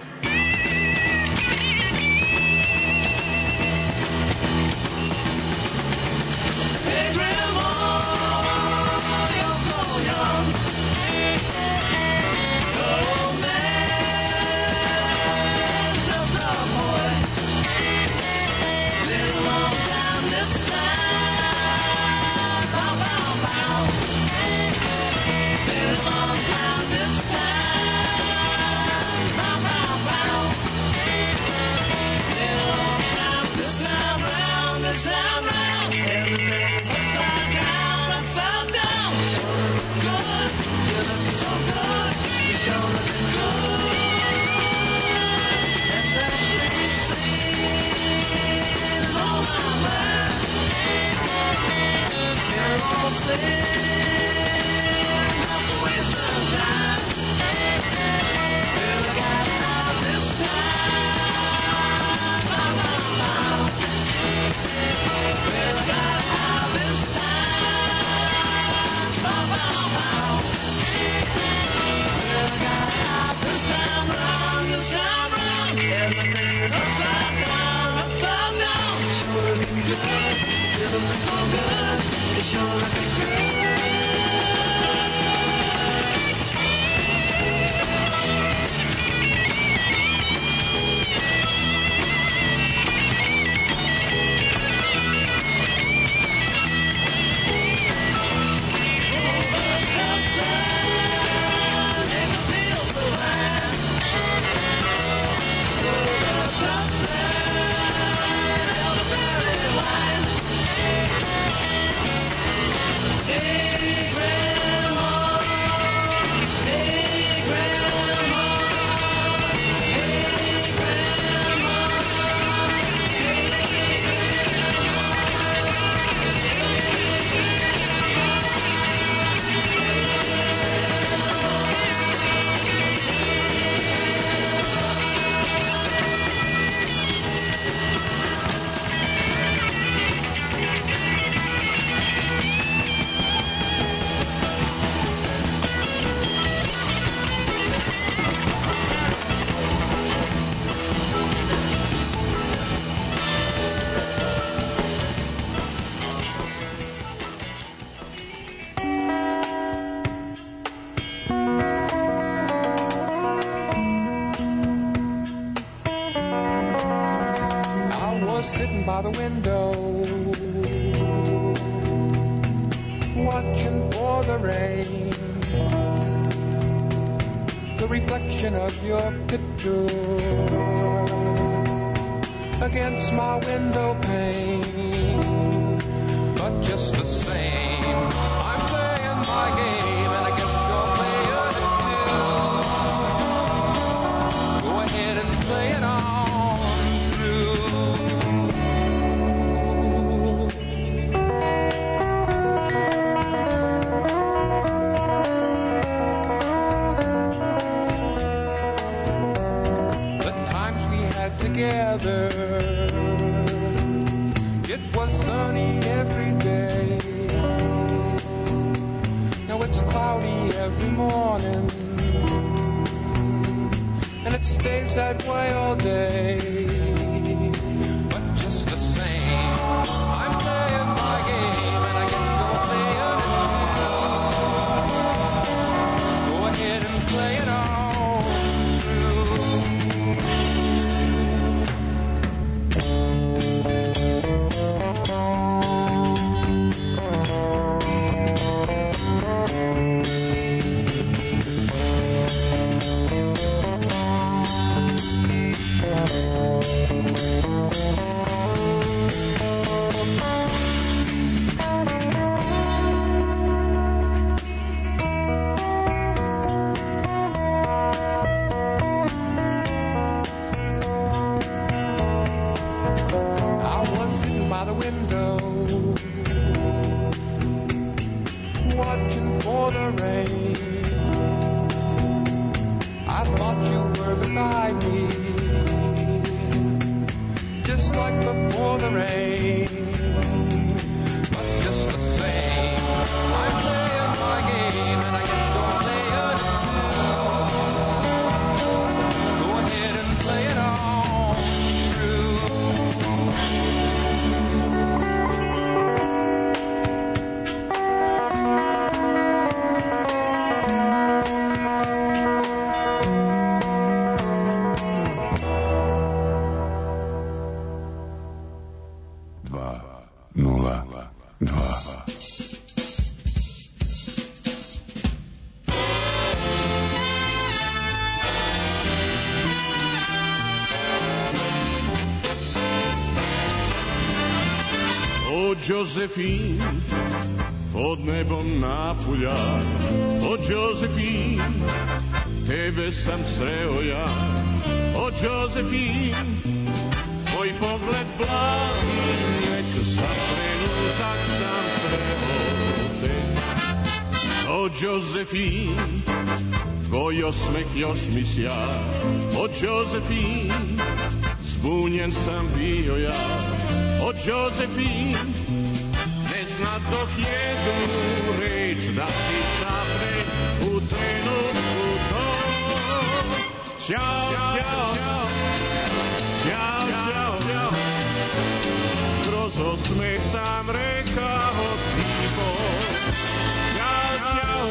By the window, watching for the rain, the reflection of your picture against my window pane. But just the same, I'm playing my game, and I guess you're playing it too. Go ahead and play it on. Together, it was sunny every day. Now it's cloudy every morning, and it stays that way all day. But just the same, I'm playing my game, and I guess you're playing it too. Go ahead and play it on. window, watching for the rain. I thought you were beside me, just like before the rain. But just the same, I'm playing my game, and I guess you're playing too. Go ahead and play it on through. Josephine, pod nebom napulja, o Josephine, tebe sam sreo ja, o Josephine, tvoj pogled blagi, nek za trenutak sam sreo te. O Josephine, tvoj osmeh još mi sja, o Josephine, zbunjen sam bio ja, o Josephine, ne znadoh jednu reč da ti šapne u trenutku to. Ćao, ćao, ćao, ćao, ćao, kroz osmeh sam rekao tiho. Ćao, ćao,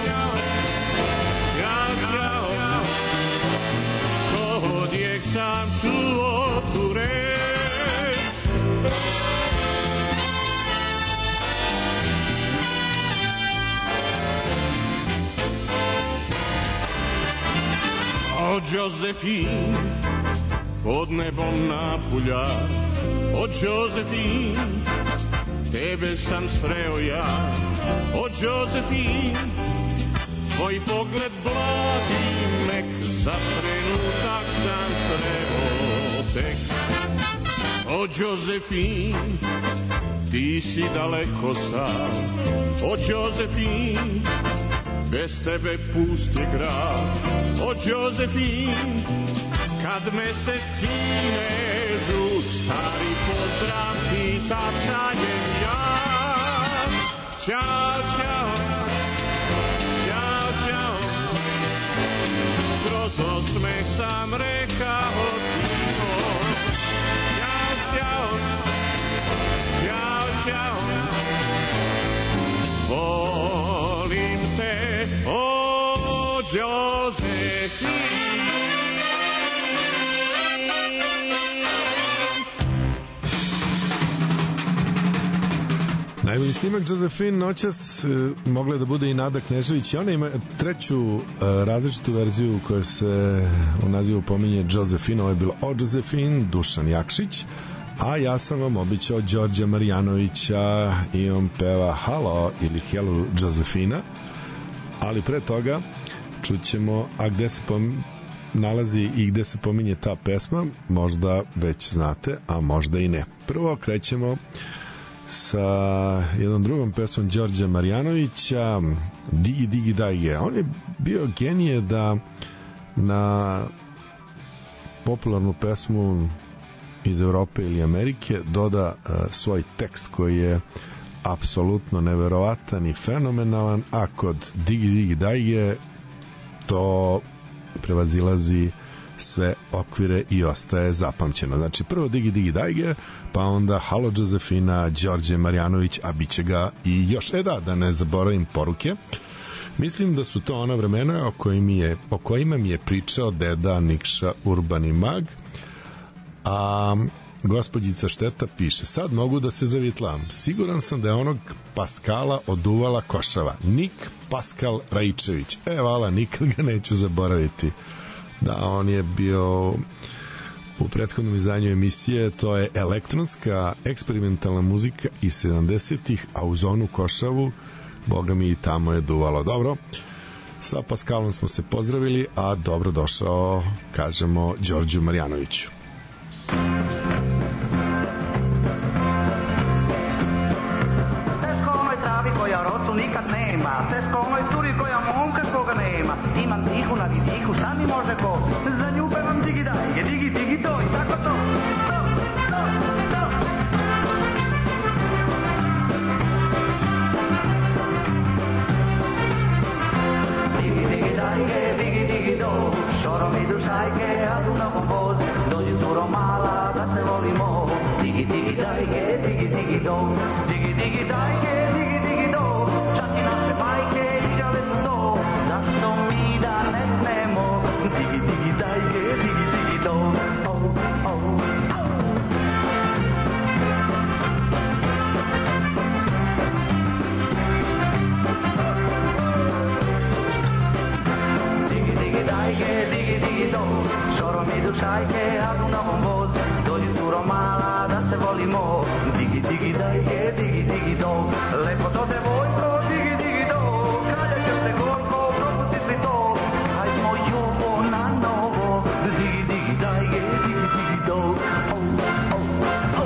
ćao, ćao, ko odjek sam čuo tu reč. O Josephine, pod nebom napulja, o Josephine, tebe sam sreo ja, o Josephine, tvoj pogled blagi, mek za trenutak sam sreo tek. O Josephine, ti si daleko sam, o Josephine, bez tebe pust je grad, o Josephine, kad mesec sine žut, stari pozdrav pita cajem ja. Ćao, ćao, ćao, ćao, kroz osmeh sam rekao tiho. Ćao, ćao, ćao, ćao, volim te, o Josephine. Najbolji snimak Josephine noćas mogla da bude i Nada Knežević i ona ima treću različitu verziju koja se u nazivu pominje Josephine. Ovo je bilo o Josephine, Dušan Jakšić, a ja sam vam običao Đorđa Marjanovića i on peva Halo ili Hello Josephina, ali pre toga čućemo a gde se nalazi i gde se pominje ta pesma, možda već znate, a možda i ne. Prvo krećemo sa jednom drugom pesmom Đorđa Marjanovića, Digi Digi Dajge. On je bio genije da na popularnu pesmu iz Evrope ili Amerike doda svoj tekst koji je apsolutno neverovatan i fenomenalan, a kod Digi Digi Dajge to prevazilazi sve okvire i ostaje zapamćeno. Znači prvo Digi Digi Dajge, pa onda Halo Josefina, Đorđe Marjanović, a bit će ga i još. Da ne zaboravim poruke. Mislim da su to ona vremena o kojima mi je pričao deda Nikša Urbani Mag, a gospođica Šteta piše: sad mogu da se zavitlam. Siguran sam da je onog Paskala oduvala košava. Nik Paskal Raičević. Vala, nikad ga neću zaboraviti. Da, on je bio u prethodnom izdanju emisije, to je elektronska eksperimentalna muzika iz 70-ih, a uz onu košavu, boga mi, i tamo je duvalo. Dobro, sa Paskalom smo se pozdravili, a dobro došao, kažemo, Đorđu Marjanoviću. nema, teško moj curi koja momka svoga nema. Imam tihu na vidihu, šta mi može ko? Za nju pevam digi dajge, digi digi to i tako to. Digi digi dajge, digi digi do, šoro mi dušajke, a tu na voz. Dođi curo mala da se volimo. Digi digi dajge, digi digi do, digi digi dajge, digi digi do. Čak i naše bajke igrale su to, zašto mi da ne smemo? Digi digi dajge, digi digi do, oh, oh, oh. Digi digi dajge, digi digi do, šoro mi dušajke, a tu na voz. Dođi curo mala da se volimo. Digi digi dajge, digi digi do, lepo to devojko, digi digi do. Kada će se gorko, propustit li to? Hajdmo ljubo na novo. Digi digi dajge, digi digi do, oh, oh, oh.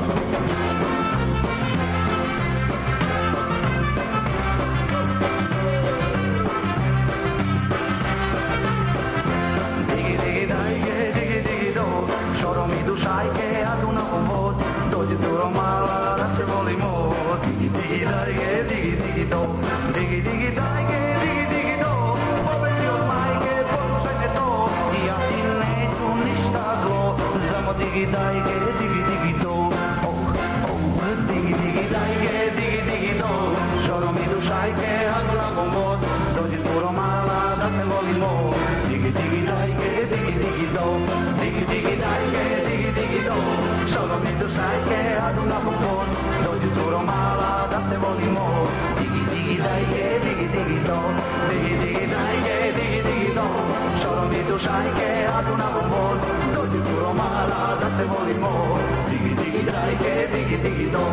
Digi digi dajge, digi digi do, šoro mi dušajke, a tu na voz. Dođi curo mala da se volimo. Digi digi dajge, digi digi do, digi digi dajge, digi digi do. Pobedi od majke, poslušajte to, ja ti neću ništa zlo. Samo digi dajge, digi digi do, oh, oh. Digi digi dajge, digi digi do, šoro mi dušajke, a tu na voz. Dođi curo mala da se volimo. Digi digi dajge, digi digi do, digi digi dajge, digi digi do. Šoro mi dušajke, a tu na voz. Dođi curo mala da se volimo. Digi digi dajge, digi digi do, digi digi dajge, digi digi do. Šoro mi dušajke, a tu na voz. Dođi curo mala da se volimo. Digi digi dajge, digi digi do.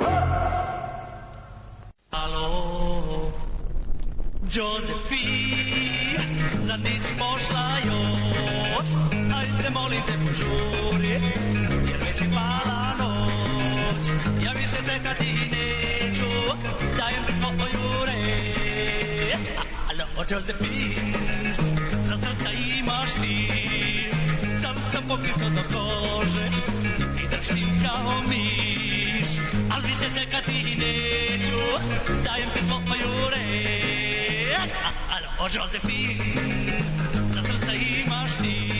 Josephine, zar nisi pošla još? Ajde molim te požuri, jer već je pala noć. Ja više čekati neću, dajem ti svoju reč. Alo, Josephine, za srca imaš ti, sam pokrisao do kože i drštim kao miš. Al više čekati neću, dajem ti svoju reč. Alo, Josephine, za srca imaš ti,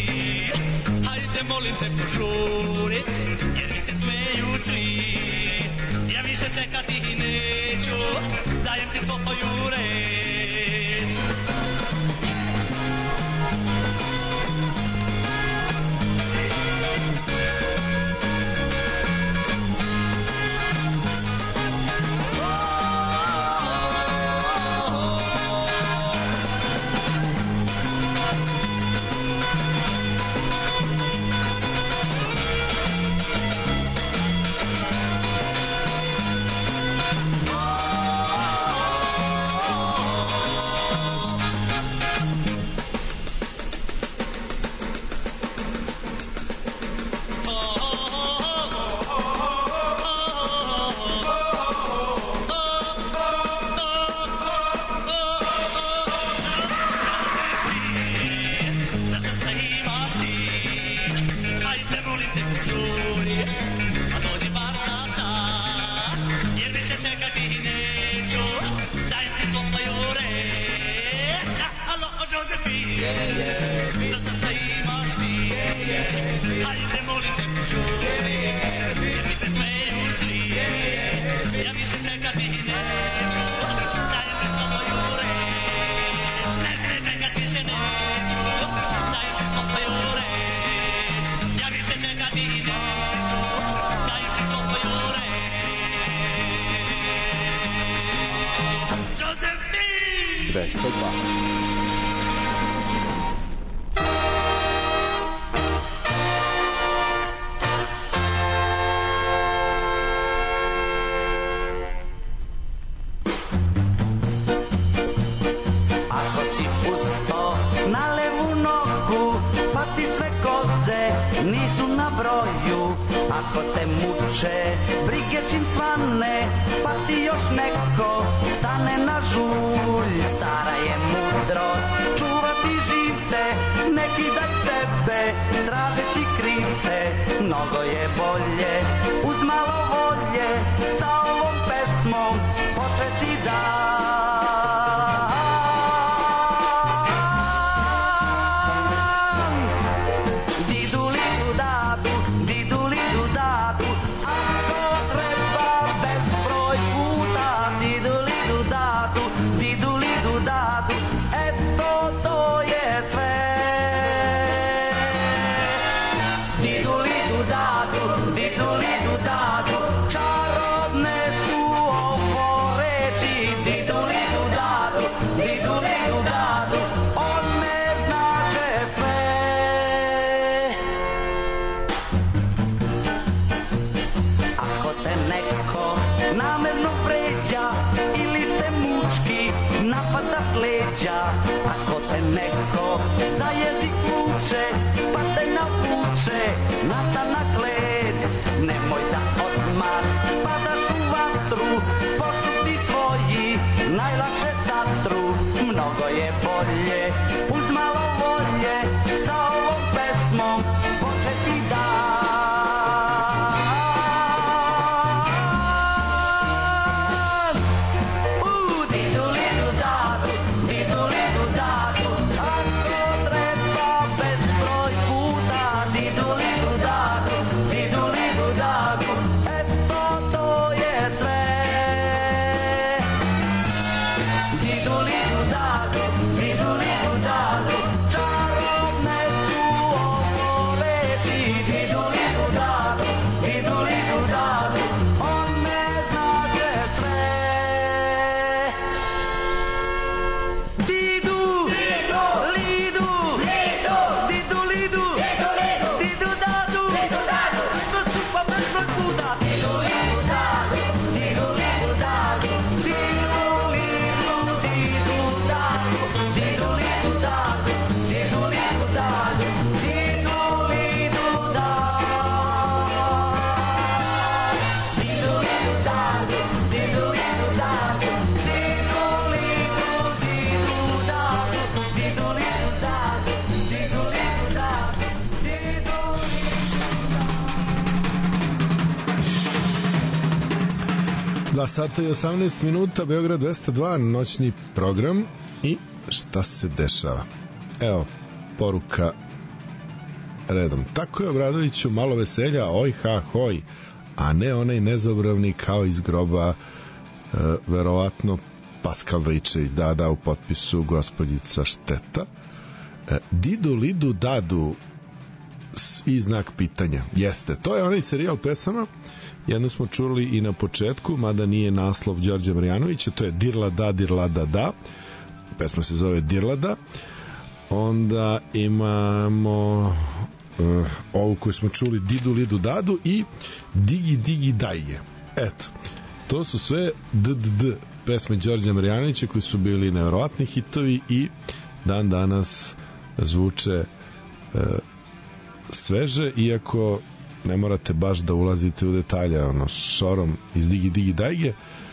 hajde molim te požuri, jer mi se smeju svi. Ja više čekati neću, dajem ti svoju reč. Ni nisu na broju. Ako te muče brige čim svane, pa ti još neko stane na žulj. Stara je mudrost čuvati živce, neki daj sebe tražeći krivce. Mnogo je bolje uz malo volje sa ovom pesmom početi dan. Didu-lidu dadu, didu-lidu dadu, ako treba bezbroj puta. Didu-lidu dadu, didu-lidu dadu, eto to je sve. Didu-lidu dadu, didu-lidu dadu, čarobne su ovo reči. Didu-lidu dadu, didu-lidu dadu, one znače sve. Ako te neko namerno vređa ili te mučki napada s leđa, ako te neko za jezik vuče pa te navuče na tanak led, nemoj da odmah padaš u vatru, postupci svoji najlakše satru. Mnogo je bolje uz malo volje sa ovom pesmom početi dan. Didu-lidu dadu, didu-lidu dadu, ako treba bezbroj puta. Didu-lidu dadu, didu-lidu dadu, eto to je sve. Didu-lidu dadu, didu-lidu dadu, čarobne su ovo reči. Didu-lidu dadu, didu-lidu dadu, one znače sve. Didu, lidu, didu-lidu, didu dadu, ako su pa bezbroj puta. Didu-lidu dadu, didu-lidu dadu, didu-lidu, didu dadu, didu-lidu dadu, didu-lidu dadu, didu-lidu dadu. Didu-lidu dadu, didu-lidu dadu, didu-lidu, didu dadu, didu-lidu dadu, didu-lidu dadu, didu-lidu. 2 sata i 18 minuta, Beograd 202, noćni program. I šta se dešava? Evo, poruka redom. Tako je, Obradoviću, malo veselja, oj ha hoj, a ne onaj nezobravni kao iz groba, verovatno Paskal Ričević, da, u potpisu gospođica Šteta. Didu-lidu dadu i znak pitanja. Jeste, to je onaj serijal pesama. Jednu smo čuli i na početku, mada nije naslov Đorđa Marjanovića, to je Dirlada, Dirlada, da. Pesma se zove Dirlada. Onda imamo ovu koju smo čuli, Didu-lidu dadu i Digi, digi, dajge. Eto, to su sve d pesme Đorđa Marjanovića koji su bili nevjerovatni hitovi i dan danas zvuče sveže, iako ne morate baš da ulazite u detalje. Ono, šorom iz Digi, digi, dajge,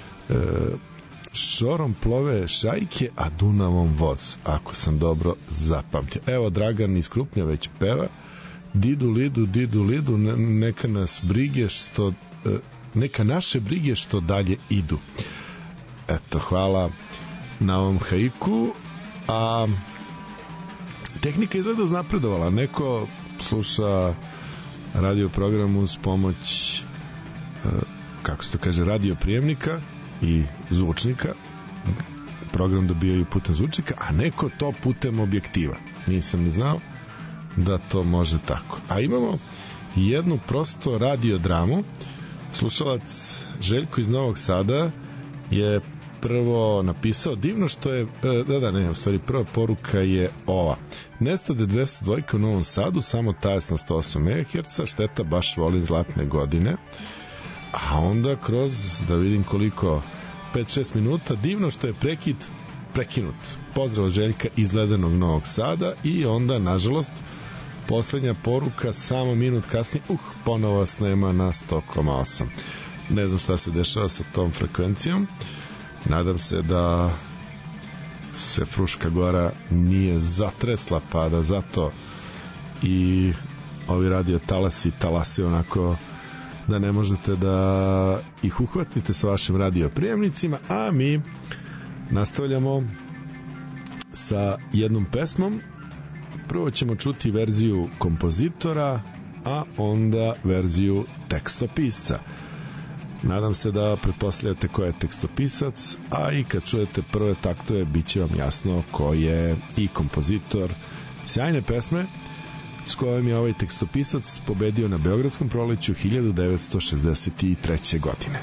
šorom plove šajke, a Dunavom voz, ako sam dobro zapamtio. Evo, Dragan iz Krupnja već peva Didu-lidu, didu-lidu, neka nas brige što neka naše brige što dalje idu. Eto, hvala na ovom haiku. A tehnika izgleda uznapredovala. Neko sluša radio program uz pomoć kako se to kaže, radio prijemnika i zvučnika. Program dobijaju putem zvučnika, a neko to putem objektiva. Nisam ni znao da to može tako. A imamo jednu prosto radio dramu. Slušalac Željko iz Novog Sada je prvo napisao divno što je u stvari prva poruka je ova: nestade 202 u Novom Sadu, samo tajas na 108 MHz, šteta, baš volim zlatne godine. A onda kroz, da vidim koliko, 5-6 minuta, divno što je prekinut. Pozdrav od Željka iz Ledenog Novog Sada. I onda, nažalost, Poslednja poruka, samo minut kasnije, ponovo vas nema na 100,8. Ne znam šta se dešava sa tom frekvencijom. Nadam se da se Fruška Gora nije zatresla, pa da zato i ovi radio talasi onako da ne možete da ih uhvatite sa vašim radio prijemnicima, a mi nastavljamo sa jednom pesmom. Prvo ćemo čuti verziju kompozitora, a onda verziju tekstopisca. Nadam se da pretpostavljate ko je tekstopisac, a i kad čujete prve taktove bit će vam jasno ko je i kompozitor sjajne pesme s kojom je ovaj tekstopisac pobedio na Beogradskom proleću 1963. godine.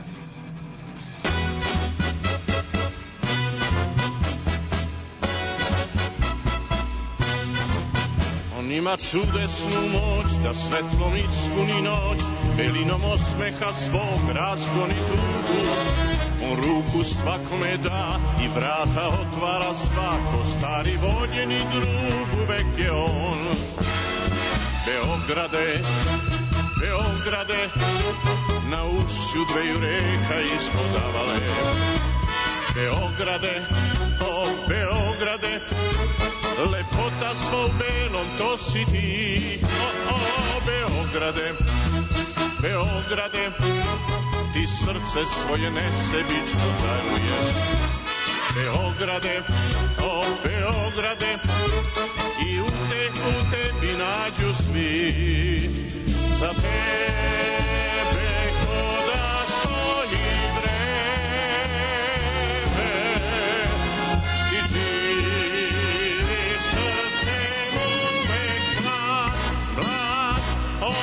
On ima čudesnu moć da svetlom ispuni noć, belinom osmeha svog razgoni tugu. On ruku svakome da i vrata otvara svako, stari voljeni drug uvek je on. Beograde, Beograde, na ušću dveju reka ispod Davale. Beograde, o Beograde, lepota sva u belom, to si ti. O Beograde, Beograde, ti srce svoje nesebično daruješ. Beograde, o Beograde, i utehu tebi nađu svi. Za tebe ko da stoji vreme, ti živi srcem uvek mlad, mlad. O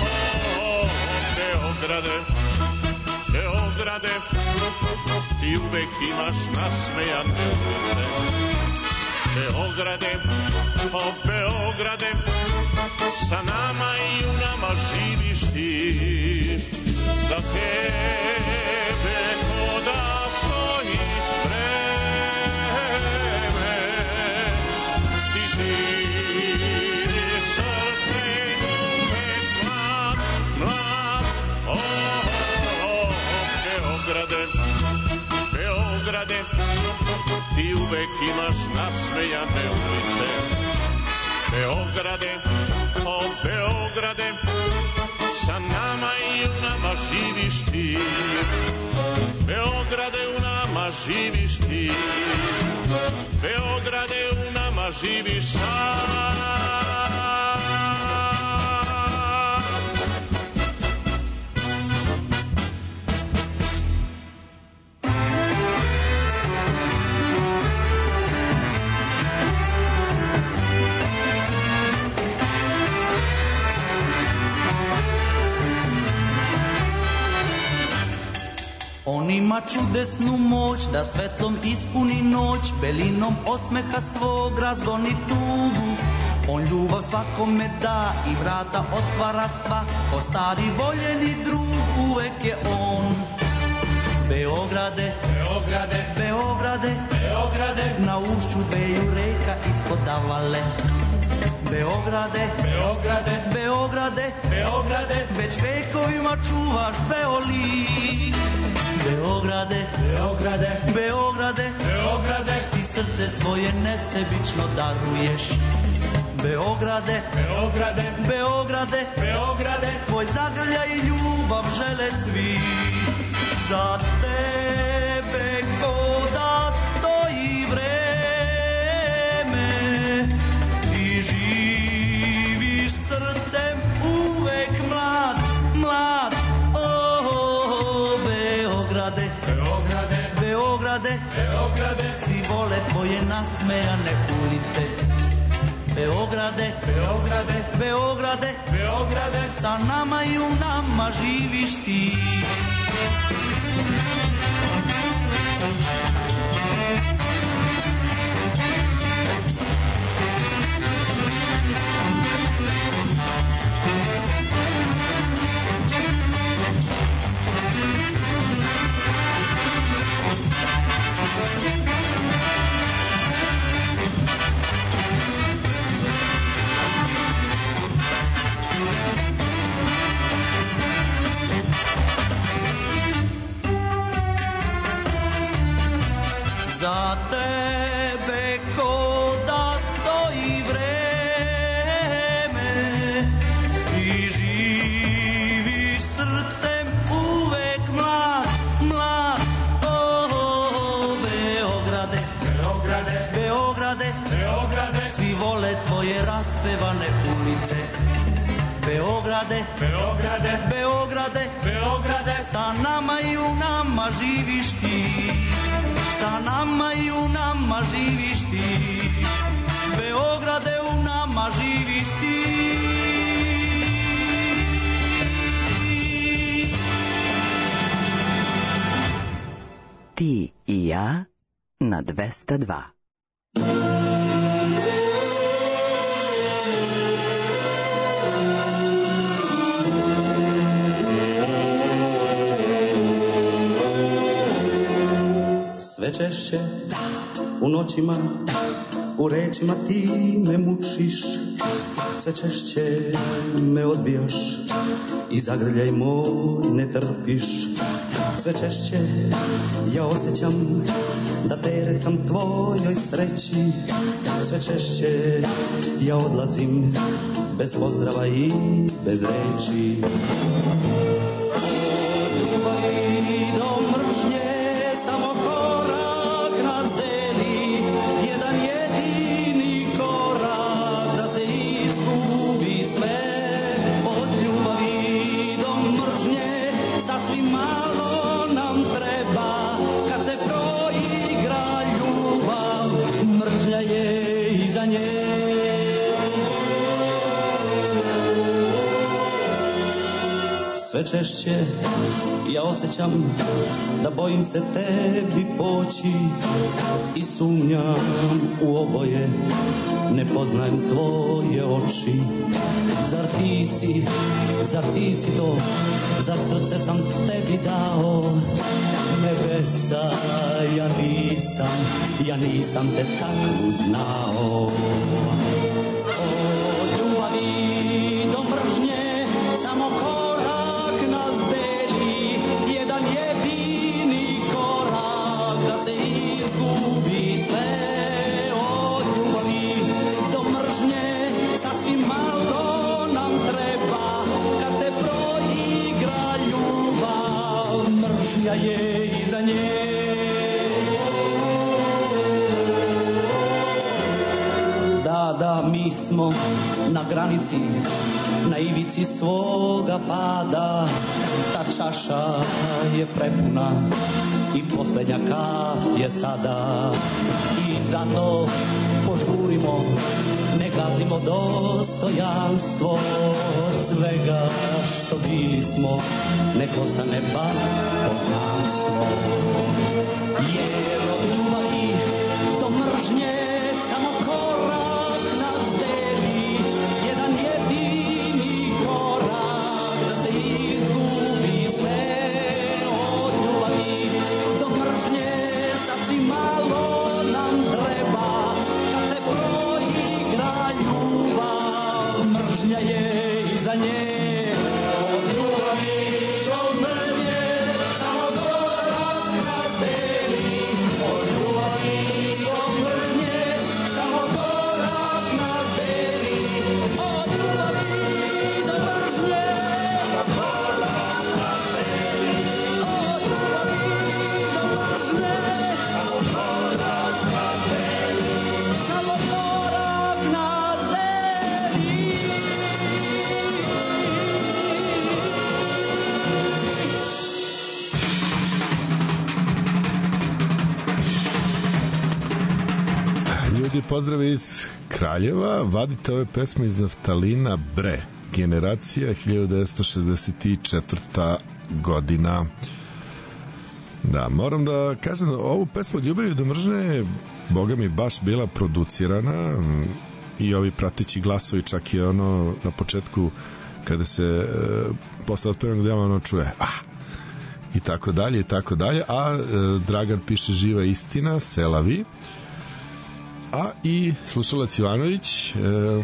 Beograde, Beograde, ti uvek imaš nasmejane ulice. Beograde, o Beograde, sa nama i u nama živiš ti. Za tebe ko da stoji vreme, ti živi srcem uvek mlad, mlad. O Beograde, Beograde, ti uvek imaš nasmejane ulice. Beograde, o Beograde, sa nama i u nama živiš ti. Beograde, u nama živiš ti. Beograde, u nama živiš sam. On ima čudesnu moć da svetlom ispuni noć, belinom osmeha svog razgoni tugu. On ljubav svakome da i vrata otvara svako, stari voljeni drug uvek je on. Beograde, Beograde, Beograde, Beograde, na ušću dveju reka ispod Davale. Beograde, Beograde, Beograde, Beograde, već vekovima čuvaš Beolik. Beograde, Beograde, Beograde, Beograde, ti srce svoje nesebično daruješ. Beograde, Beograde, Beograde, Beograde, tvoj zagrljaj i ljubav žele svi. Za tebe ko da stoji vreme, ti živiš srcem uvek mlad, mlad. Beograde, Beograde, Beograde, Beograde, svi vole tvoje nasmejane ulice. Beograde, Beograde, Beograde, Beograde, sa nama i u nama živiš ti. za tebe ko da stoji vreme. Ti živiš srcem uvek mlad, mlad. Beograde, Beograde, Beograde, Beograde, svi vole tvoje raspevane ulice. Beograde, Beograde, Beograde, Beograde, sa nama i u nama živiš ti. Sa nama i u nama živiš ti. Beograde, u nama živiš ti. Ti i ja na 202. Sve češće u noćima, u rečima ti me mučiš. Sve češće me odbijaš i zagrljaj moj ne trpiš. Sve češće ja osjećam da terecam tvojoj sreći. Sve češće ja odlazim bez pozdrava i bez reči. Od ljubavi do mržnje samo korak nas deli, jedan jedini korak da se izgubi sve. Od ljubavi do mržnje sasvim malo nam treba, kad se proigra ljubav, mržnja je iza nje. Sve češće ja osjećam da bojim se tebi poći i sumnjam u oboje, ne poznajem tvoje oči. Zar ti si to, za srce sam tebi dao, nebesa, ja nisam te takvu znao. Od ljubavi do mržnje samo korak nas deli, jedan jedini korak da se izgubi sve. Od ljubavi do mržnje sasvim malo nam treba, kad se proigra ljubav, mržnja je iza nje. Da, mi smo na granici, na ivici svoga pada. Ta čaša je prepuna i posljednja kap je sada. I zato požurimo, ne gazimo dostojanstvo svega što bismo, nek ostane bar poznanstvo. Jer od ljubavi do mržnje samo korak nas deli, jedan jedini korak da se izgubi sve. Od ljubavi do mržnje sasvim malo nam treba, kad se proigra ljubav, mržnja je iza nje. Od ljubavi do mržnje samo korak nas deli, od ljubavi do mržnje samo korak nas deli, od ljubavi do mržnje samo korak nas deli, od ljubavi do mržnje samo korak nas deli, samo korak nas deli. Ljudi, pozdrav iz Kraljeva. Vadite ove pesme iz naftalina Bre. Generacija 1964. godina. Da, moram da kažem, ovu pesmu od ljubavi do mržnje, boga mi, baš bila producirana i ovi prateći glasovi, čak i ono na početku kada se posle otpevanog dela ono čuje i tako dalje, a Dragan piše živa istina, Selavi. A i slušalac Ivanović,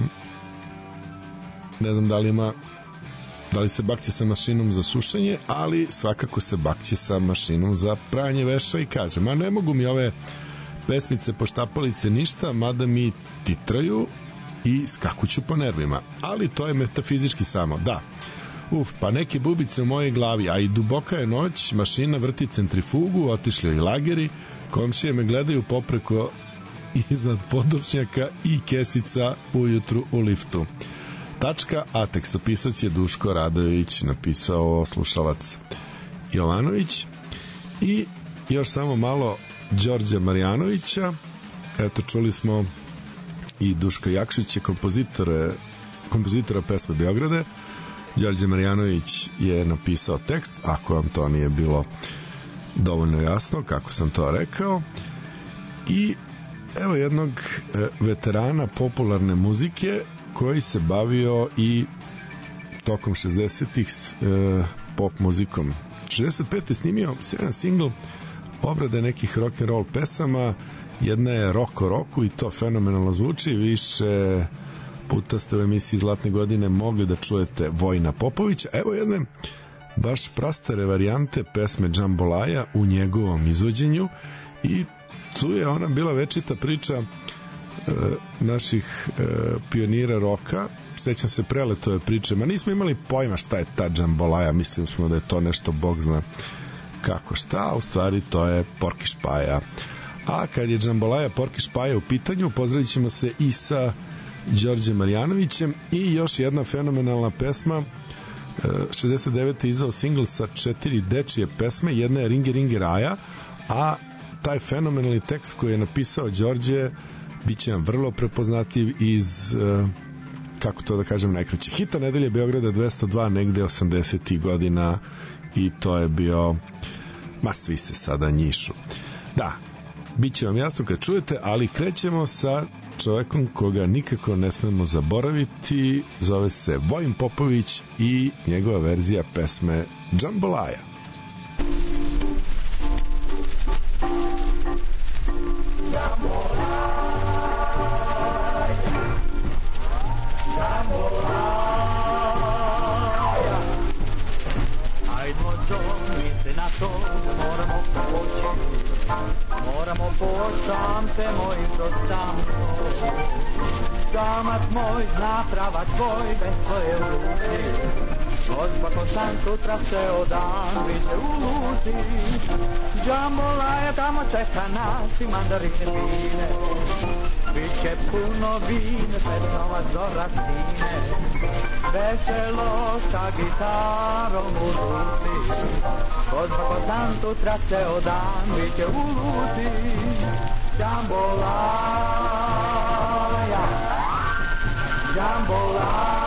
ne znam da li se bakće sa mašinom za sušenje, ali svakako se bakće sa mašinom za pranje veša i kaže, ma ne mogu mi ove pesmice poštapalice ništa, mada mi titraju i skakuću po nervima. Ali to je metafizički samo, da. Pa neke bubice u mojej glavi, a i duboka je noć, mašina vrti centrifugu, otišli i lageri, komšije me gledaju popreko iznad podovšnjaka i kesica ujutru u liftu. Tačka, a tekstopisac je Duško Radović, napisao slušalac Jovanović. I još samo malo Đorđa Marjanovića. Eto, čuli smo i Duška Jakšića, kompozitora pesme Beograde. Đorđe Marjanović je napisao tekst, ako vam to nije bilo dovoljno jasno kako sam to rekao. I evo jednog veterana popularne muzike koji se bavio i tokom 60-ih pop muzikom. 65. je snimio 7 singl obrade nekih rock'n'roll pesama. Jedna je Rock o roku i to fenomenalno zvuči. Više puta ste u emisiji Zlatne godine mogli da čujete Vojina Popovića. Evo jedne baš prastare varijante pesme Džambolaja u njegovom izvođenju i tu je ona bila večita priča naših pionira roka. Sećam se preletove priče, ma nismo imali pojma šta je ta Džambolaja, mislim smo da je to nešto bog zna kako šta, u stvari to je Porky Špaja. A kad je Džambolaja Porky Špaja u pitanju, pozdravit ćemo se i sa Đorđem Marjanovićem i još jedna fenomenalna pesma. 69. je izdao singl sa 4 dečije pesme, jedna je Ringe Ringe Raja, a taj fenomenalni tekst koji je napisao Đorđe biće nam vrlo prepoznatljiv iz kako to da kažem najkraće, hita nedelje Beograda 202 negde 80. godina i to je bio svi se sada njišu. Da, bit će vam jasno kad čujete, ali krećemo sa čovekom koga nikako ne smemo zaboraviti, zove se Vojin Popović i njegova verzija pesme Džambolaja. Moramo pošamte moj prosamno. Kamat moj zna pravac tvoj, bez tvoje u ruci. Gozba košan sutra se odan, vi se uluti. Džambolaja tamo čeka nas i mandarine fine. Biće puno vine, petnova zora stine. Veselo sa gitarom u ruci. Gozba košan sutra se odan, vi će uluti. Džambolaja, Džambolaja.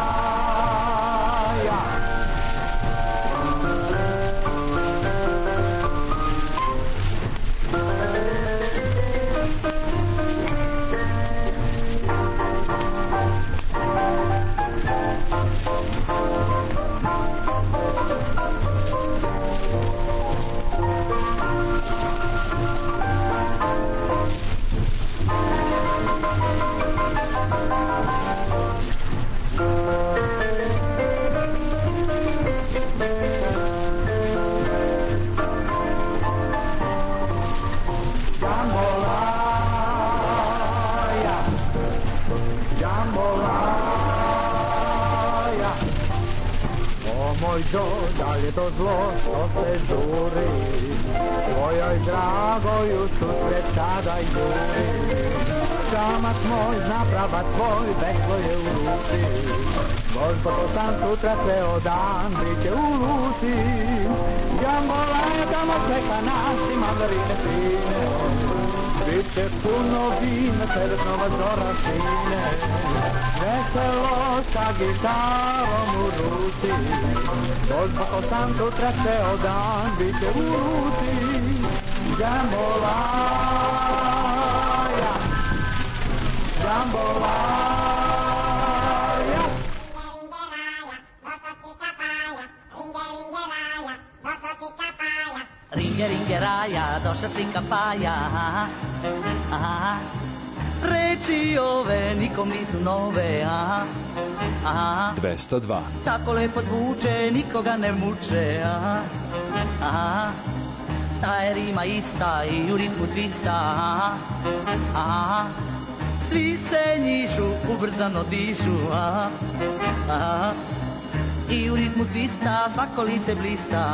Da li je to zlo što se žuri, tvojoj dragoj u susret sada juri. Čamac moj zna pravac tvoj, bez tvoje u ruci. Gozbo košan sutra se odan, biće u luci. Džambolaja tamo čeka nas i mandarine fine. Biće puno vina, sretnova zora sine. Veselo sa gitarom u ruci. Gozba košan sutra se odan, biće u ruci. Džambolaja, Džambolaja. Ringe ringe raja, došao cika paja. Reči ove nikom nisu nove. 202. Tako lepo zvuče, nikoga ne muče. ta je rima ista i u ritmu twista. Svi se njišu, ubrzano dišu. I u ritmu twista svako lice blista.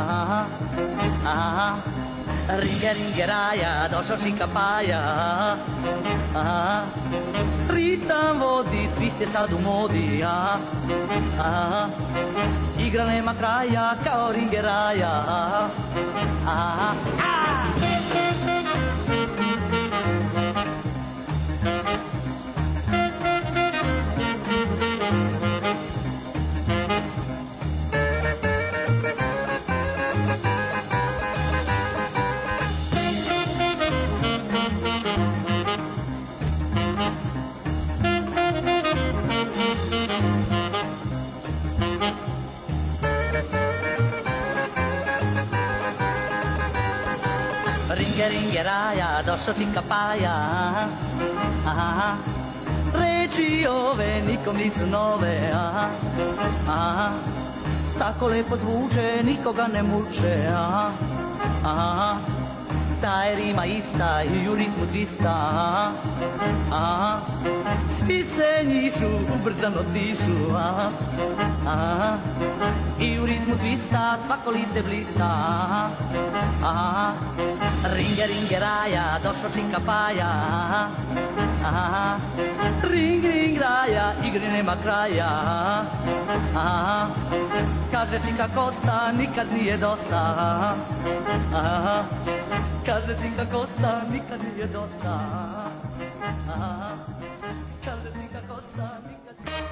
Ringe, ringe, raja, došao čika paja. Ritam vodi, twist je sad u modi. Igra nema kraja kao ringe raja. Ringe raja, došao čika paja. Reči ove nikom nisu nove. Tako lepo zvuče, nikoga ne muče. Ta je rima ista i u ritmu twista. Svi se njišu, ubrzano dišu. I u ritmu twista svako lice blista. Ringe, ringe, raja, došao čika paja. Ring, ring, raja, igri nema kraja. Kaže čika Kosta, nikad nije dosta. Kaže čika Kosta, nikad nije dosta. Kaže čika Kosta, nikad nije dosta.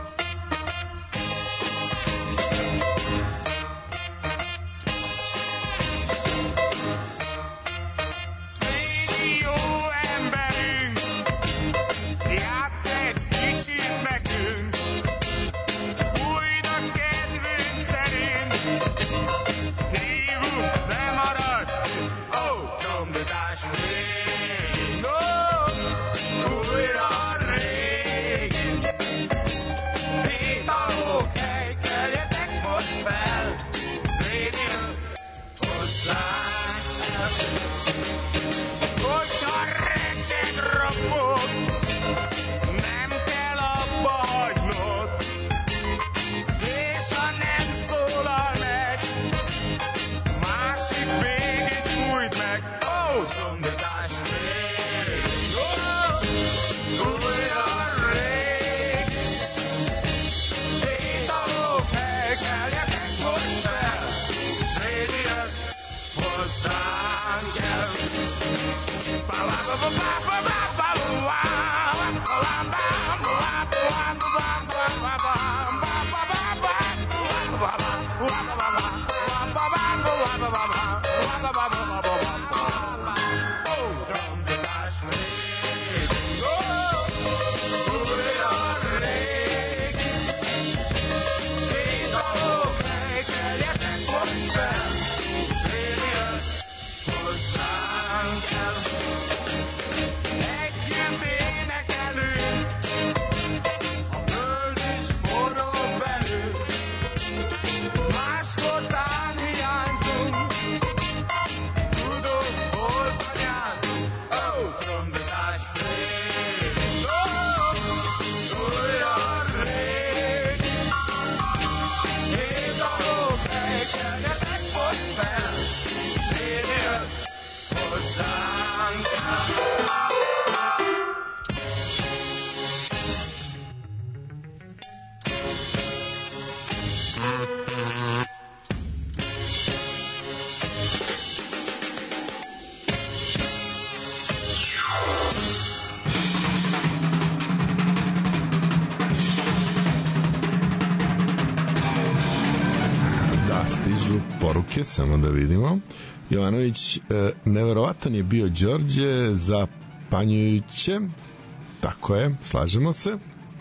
Poruke, samo da vidimo. Jovanović, neverovatan je bio Đorđe, zapanjujuće, tako je, slažemo se.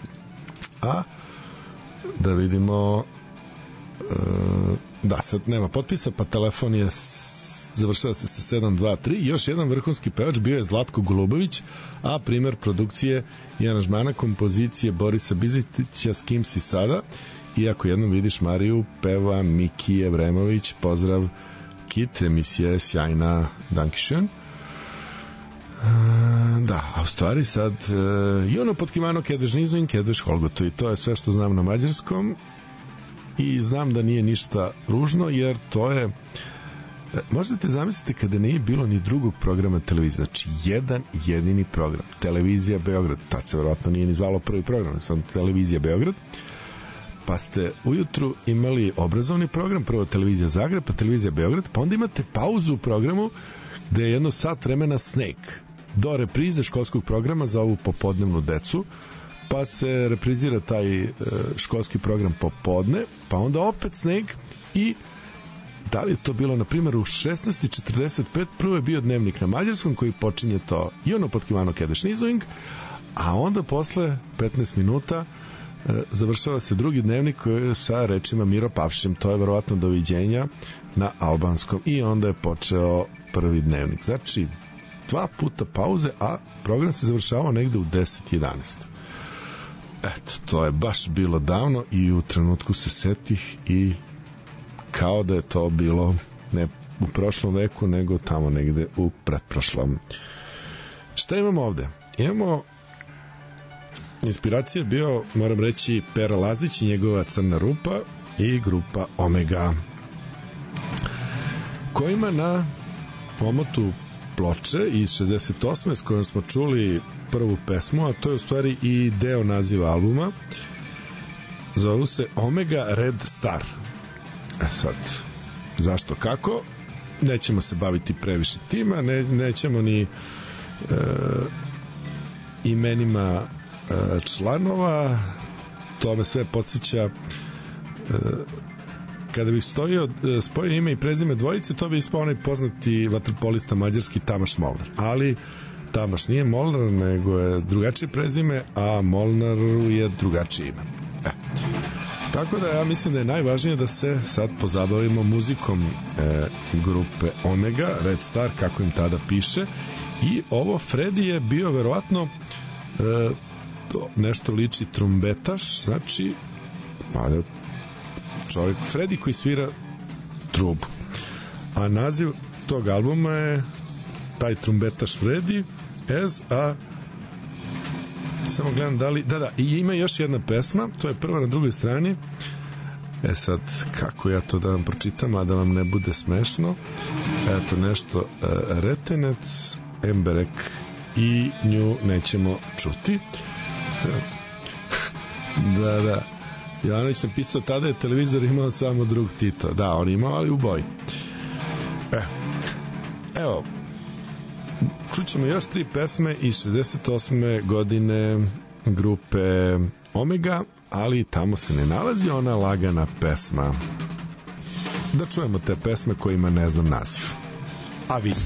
A da vidimo, da, sad nema potpisa, pa telefon je završava se sa 723. Još jedan vrhunski pevač bio je Zlatko Golubović, a primer produkcije i aranžmana kompozicije Borisa Bizetića S kim si sada. I ako jednom vidiš Mariju, peva Miki Evremović. Pozdrav Kit, emisija je sjajna, Dankeschön. Da, a u stvari sad Juno Potkimano Kedveš Nizuin, Kedveš Holgoto, i to je sve što znam na mađarskom i znam da nije ništa ružno, jer to je, možete zamisliti kada nije bilo ni drugog programa televizije, znači jedan jedini program, Televizija Beograd, tad se verovatno nije ni zvalo prvi program, sam Televizija Beograd, pa ste ujutru imali obrazovni program, prvo Televizija Zagreb, pa Televizija Beograd, pa onda imate pauzu u programu gde je jedno sat vremena Snake, do reprize školskog programa za ovu popodnevnu decu, pa se reprizira taj školski program popodne, pa onda opet Snake i da li je to bilo, na primjer, u 16:45 prvo je bio dnevnik na mađarskom koji počinje to Juno Potkimano Kedveš Nizuing, a onda posle 15 minuta završava se drugi dnevnik sa rečima Miro Pavšem, to je verovatno doviđenja na albanskom, i onda je počeo prvi dnevnik. Znači, 2 puta pauze, a program se završavao negde u 10:11. Eto, to je baš bilo davno i u trenutku se setih i kao da je to bilo ne u prošlom veku, nego tamo negde u pretprošlom. Šta imamo ovde? Imamo, inspiracija je bio, moram reći, Pera Lazić i njegova Crna rupa i grupa Omega, kojima na omotu ploče iz 68. s kojom smo čuli prvu pesmu, a to je u stvari i deo naziva albuma, zovu se Omega Red Star. Sad, zašto, kako? Nećemo se baviti previše tima, nećemo ni imenima članova, to me sve podsjeća, kada bih spojio ime i prezime dvojice, to bi ispao onaj poznati vaterpolista mađarski Tamaš Molnar, ali Tamaš nije Molnar, nego je drugačije prezime, a Molnaru je drugačije ime. Tako da ja mislim da je najvažnije da se sad pozabavimo muzikom grupe Omega, Red Star, kako im tada piše, i ovo Freddy je bio verovatno nešto liči trumbetaš, znači čovjek Freddy koji svira trubu, a naziv tog albuma je taj trumbetaš Freddy as a, samo gledam da li, da, i ima još jedna pesma, to je prva na drugoj strani. Sad, kako ja to da vam pročitam, a da vam ne bude smešno, eto nešto, Retenec, Emberek, i nju nećemo čuti. Da, Jovanović sam pisao, tada je televizor imao samo drug Tito, da, on imao, ali u boji. Evo, čućemo još 3 pesme iz 68. godine grupe Omega, ali tamo se ne nalazi ona lagana pesma. Da čujemo te pesme kojima ne znam naziv. A vi?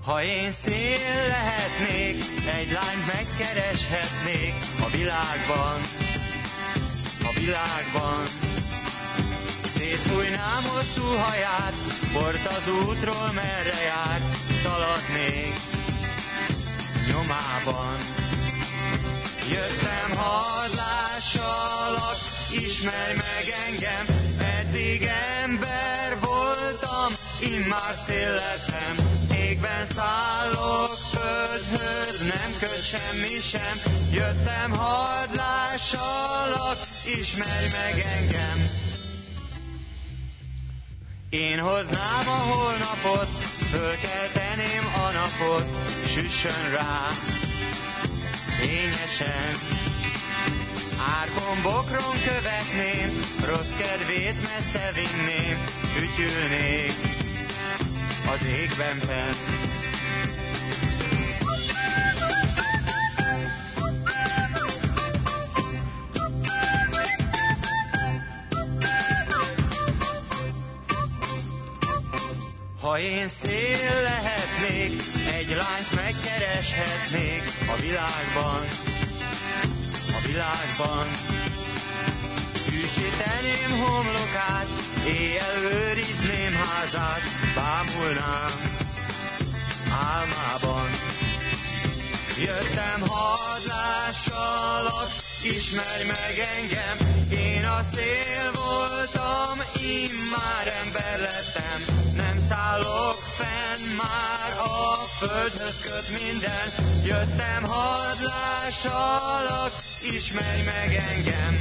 Ha én szél lehetnék, egy lányt megkereshetnék a világban, a világban. Szétfújnám hosszú haját, port az útról merre járt, szaladnék nyomában. Jöttem hadlássalak, ismerj meg engem, eddig ember voltam, immár szél lettem. Égben szállok földhöz, nem köt semmi sem, jöttem hadlássalak, ismerj meg engem. Én hoznám a holnapot, fölkelteném a napot, süssön rá fényesen. Árkon bokron követném, rossz kedvét messze vinném, ütyülnék az égben fenn. Ha én szél lehetnék, egy lányt megkereshetnék a világban, a világban. Hűsíteném homlokát, éjjel őrizném házát, bámulnám álmában. Jöttem hadlássalak, ismerj meg engem, én a szél voltam, immár ember lettem. Nem szállok fenn, már a földhöz köt minden. Jöttem hadlássalak, ismerj meg engem.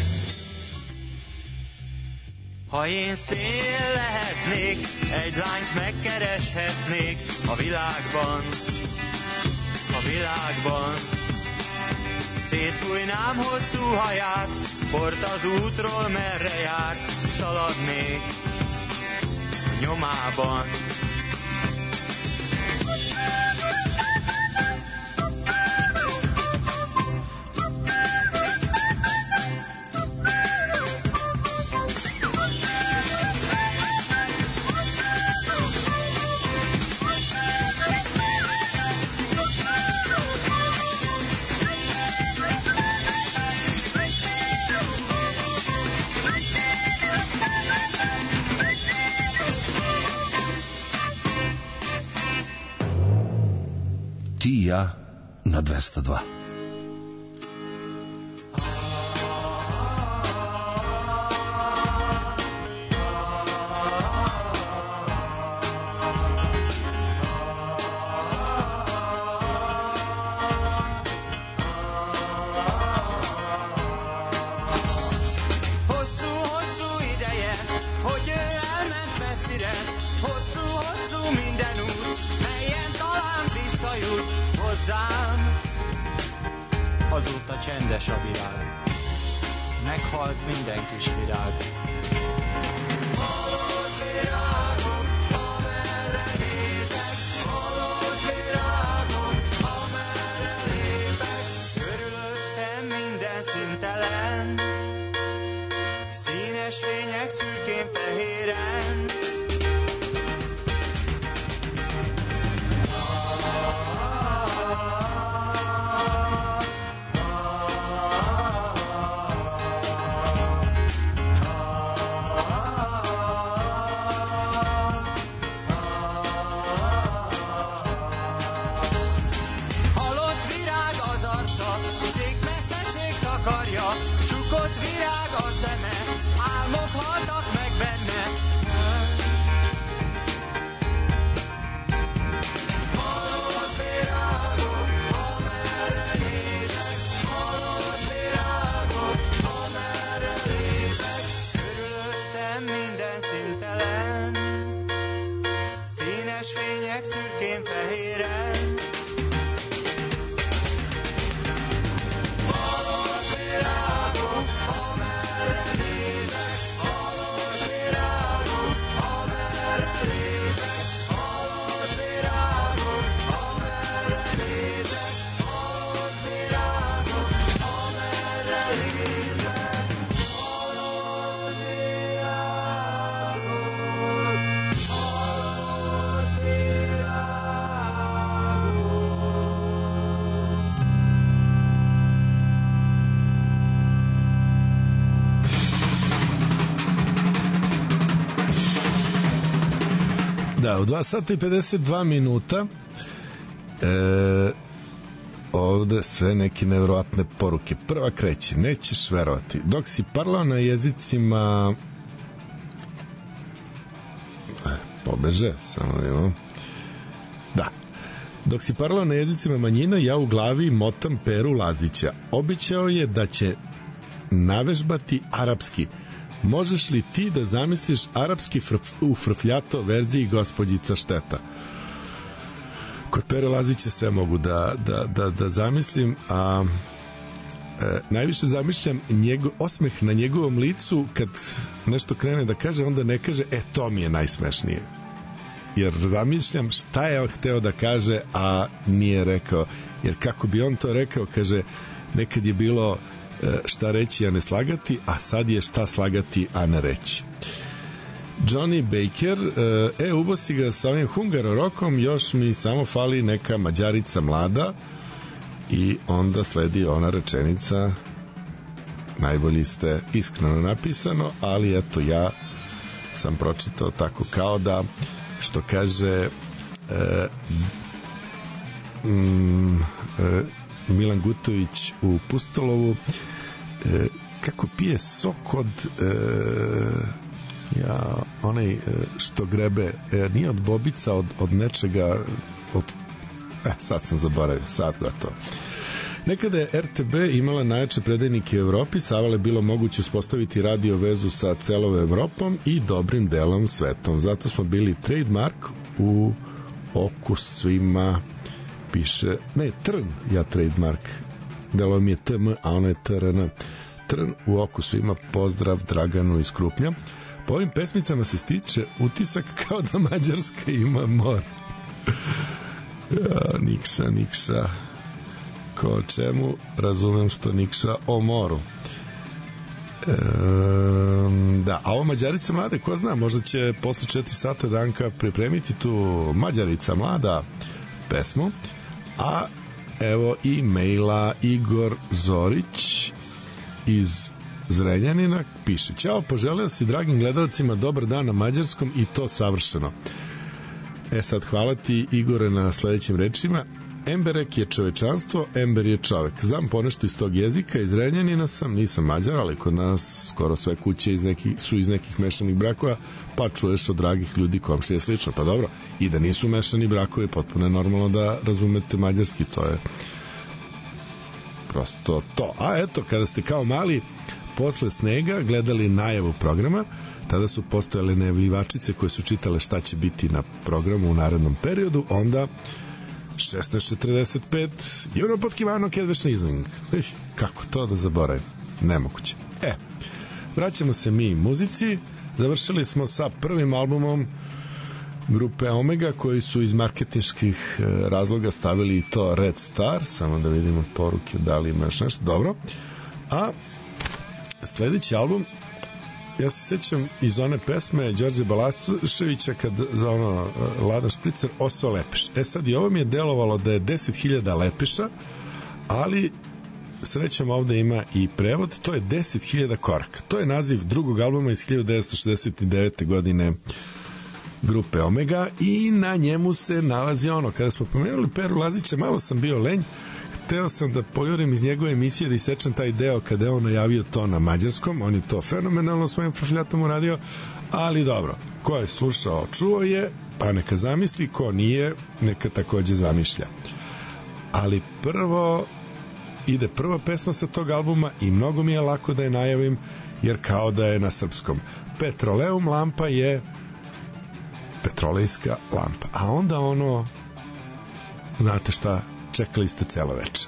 Ha én szél lehetnék, egy lányt megkereshetnék a világban, a világban. Szétfújnám hosszú haját, port az útról merre járt, szaladnék nyomában. Ti i ja na 202. Azóta csendes a világ, meghalt minden kis virág. Halott virágok, amerre nézek, halott virágok, amerre lépek. Körülöttem minden színtelen, színes fények szürkén fehéren. Da, u 2 sata i 52 minuta ovde sve neke nevjerovatne poruke. Prva kreće, nećeš verovati. Dok si parlao na jezicima pobeže, samo da imam. Da. Dok si parlao na jezicima manjina, ja u glavi motam Peru Lazića. Obećao je da će navežbati arapski. Možeš li ti da zamisliš arapski u frfljato verziji gospođica Šteta? Kod Pere Lazića sve mogu da zamislim, a najviše zamišljam osmeh na njegovom licu kad nešto krene da kaže, onda ne kaže, to mi je najsmešnije. Jer zamišljam šta je on hteo da kaže, a nije rekao. Jer kako bi on to rekao, kaže, nekad je bilo šta reći, a ne slagati, a sad je šta slagati, a ne reći. Johnny Baker, ubosi ga sa ovim Hungaro-rokom, još mi samo fali neka Mađarica mlada, i onda sledi ona rečenica, najbolji ste, iskreno napisano, ali eto, ja sam pročitao tako kao da, što kaže Milan Gutović u Pustolovu, kako pije sok od onaj što grebe, nije od bobica, od nečega, sad sam zaboravio, sad gotovo. Nekada je RTB imala najjače predajnike u Evropi, savale bilo moguće uspostaviti radio vezu sa celom Evropom i dobrim delom svetom. Zato smo bili trademark u oku svima, piše, ne, trn, ja trademark, delo mi je TM, a ono je TRN. Trn u oku svima, pozdrav Draganu iz Krupnja. Po ovim pesmicama se stiče utisak kao da Mađarska ima mor. Nikša. Ko o čemu, razumem što Nikša o moru. Da, a ovo Mađarica mlade, ko zna, možda će posle 4 sata Danka pripremiti tu Mađarica mlada pesmu. A evo i maila Igor Zorić iz Zrenjanina, piše: ćao, poželeo si dragim gledalcima dobar dan na mađarskom i to savršeno. Sad hvala ti, Igore, na sledećim rečima. Emberek je čovečanstvo, Ember je čovek. Znam ponešto iz tog jezika, iz Renjanina sam, nisam Mađar, ali kod nas skoro sve kuće su iz nekih mešanih brakova, pa čuješ od dragih ljudi komšije slično. Pa dobro, i da nisu mešani brakovi, potpuno je normalno da razumete mađarski, to je prosto to. A eto, kada ste kao mali posle snega gledali najavu programa, tada su postojale najavljivačice koje su čitale šta će biti na programu u narednom periodu, onda 16:45 i ono potkivano kedvešni izving. Kako to da zaboravim? Nemoguće. Vraćamo se mi muzici. Završili smo sa prvim albumom grupe Omega, koji su iz marketinških razloga stavili to Red Star. Samo da vidimo poruke, da li ima još nešto. Dobro. A sledeći album, ja se sećam iz one pesme Đorđe Balaševića kad za ono Ladan Špricer Oso Lepeš. Sad i ovo mi je delovalo da je 10.000 lepeša, ali srećom ovde ima i prevod, to je 10.000 koraka. To je naziv drugog albuma iz 1969. godine grupe Omega i na njemu se nalazi ono, kada smo pomenuli Peru Lazića, malo sam bio lenj, hteo sam da pojurim iz njegove emisije da isečem taj deo kada je on najavio to na mađarskom, on je to fenomenalno svojim fršljatom uradio, ali dobro, ko je slušao čuo je, pa neka zamisli, ko nije neka takođe zamišlja. Ali prvo ide prva pesma sa tog albuma i mnogo mi je lako da je najavim, jer kao da je na srpskom. Petroleum lampa je petrolejska lampa, a onda ono, znate šta, čekali ste celo večer.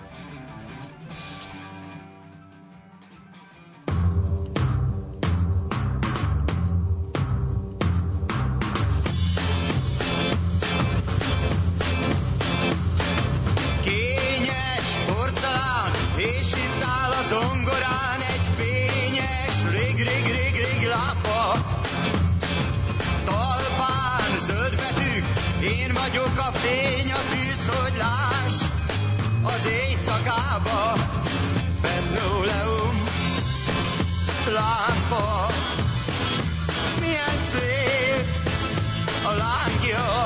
Kényes porcelán, és itt áll a zongorán egy fényes, rég lámpa. Talpán zöld betűk, én vagyok a fény, a tűz, hogy láss az éjszakába. Petroleum lámpa, milyen szép a lángja.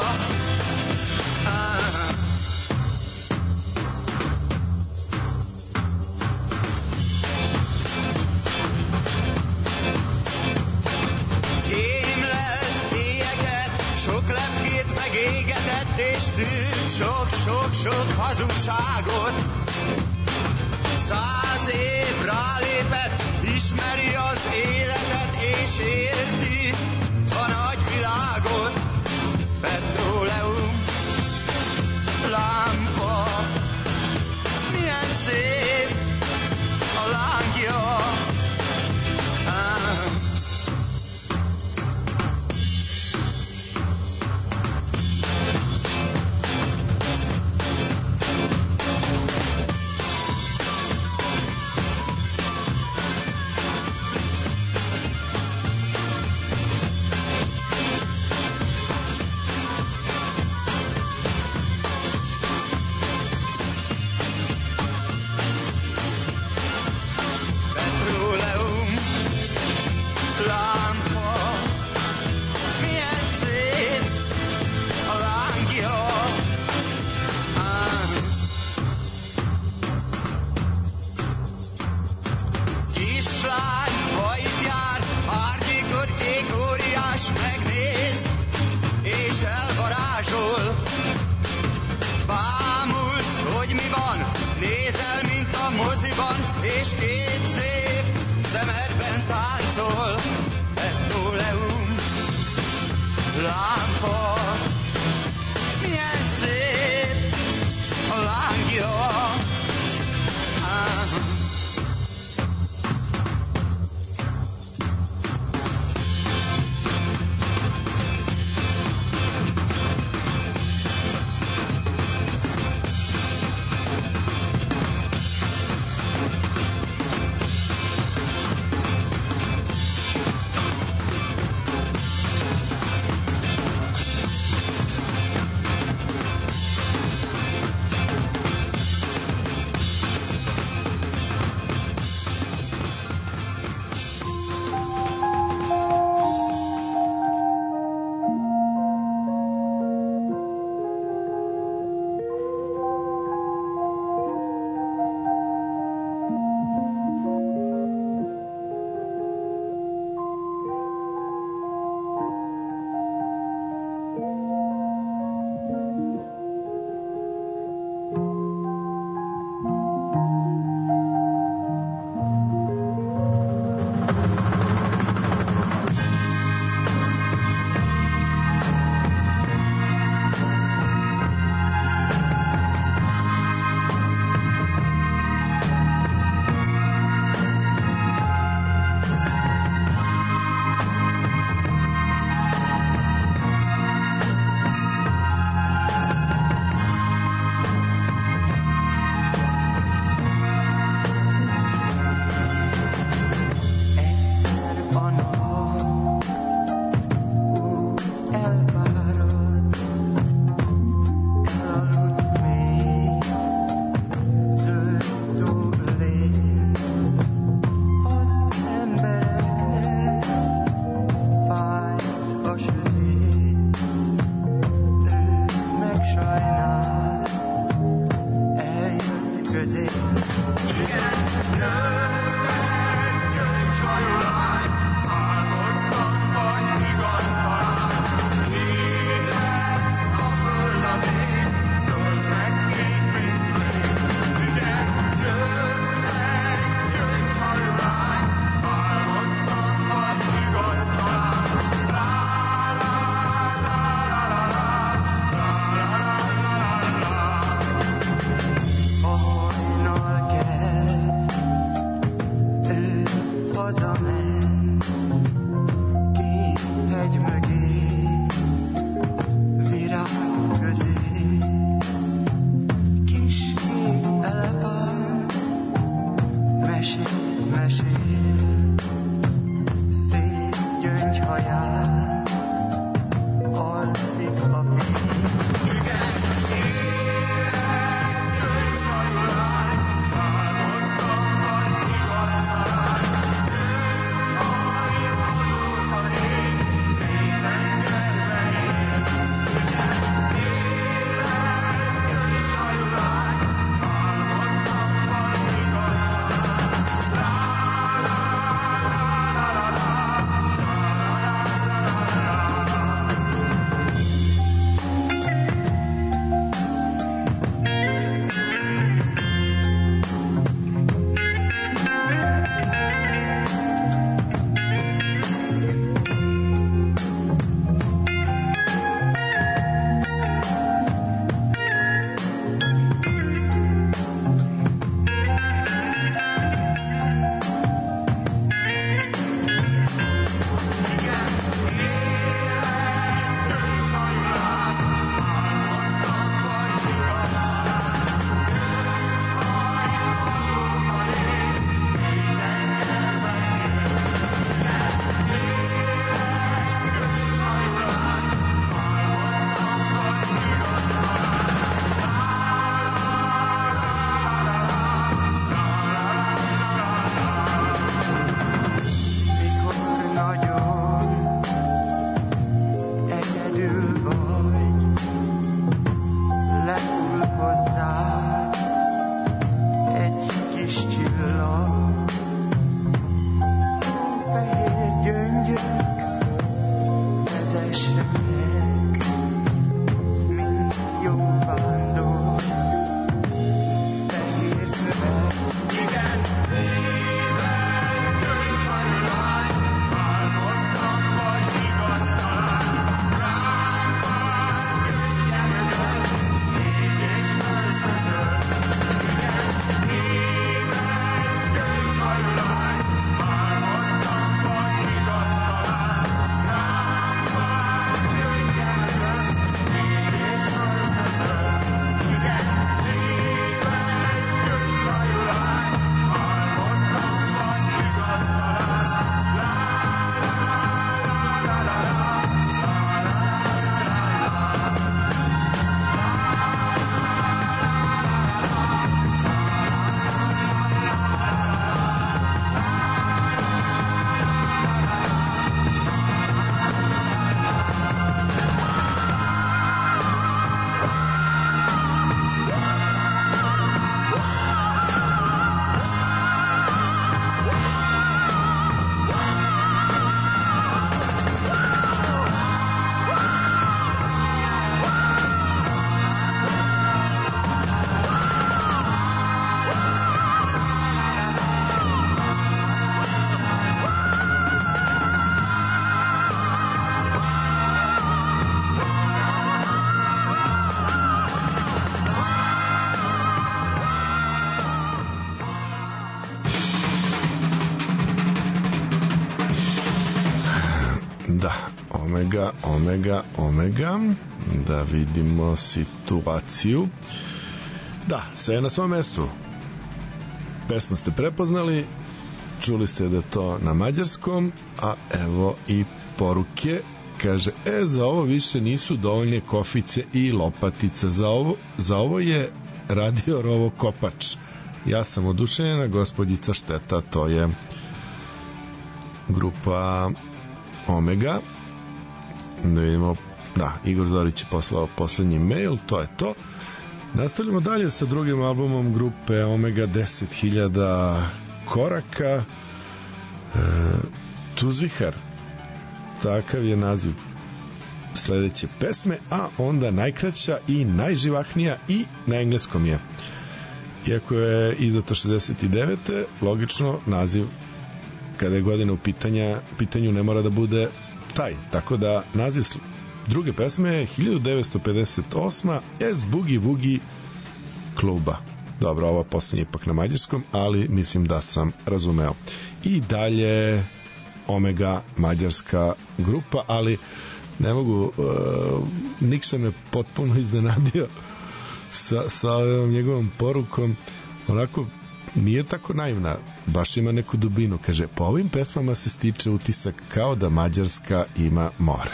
lelkét megégetett és tűrt sok-sok-sok hazugságot. 100 év rálépett, ismeri az életet és érti a nagyvilágot. Petróleum lámpa, milyen szép a lángja. És két szép szemedben táncol. Petróleum lámpa, milyen szép a lángja. Omega. Da vidimo situaciju. Da, sve je na svom mestu. Pesmu ste prepoznali, čuli ste da je to na mađarskom, a evo i poruke. Kaže, za ovo više nisu dovoljne kofice i lopatica. Za ovo je radio rovo kopač. Ja sam oduševljena, gospođica Šteta, to je grupa Omega. Da vidimo, da, Igor Zorić je poslao poslednji mail, to je to. Nastavljamo dalje sa drugim albumom grupe Omega, 10.000 koraka. Tuzvihar, takav je naziv sledeće pesme, a onda najkraća i najživahnija i na engleskom je. Iako je izdato 69. logično naziv kada je godina u pitanju ne mora da bude taj, tako da naziv druge pesme je 1958. S Boogie Woogie kluba. Dobro, ovo poslednje ipak na mađarskom, ali mislim da sam razumeo. I dalje Omega, mađarska grupa, ali ne mogu, Nikša me potpuno iznenadio sa njegovom porukom, onako nije tako naivna, baš ima neku dubinu. Kaže, po ovim pesmama se stiče utisak kao da Mađarska ima more.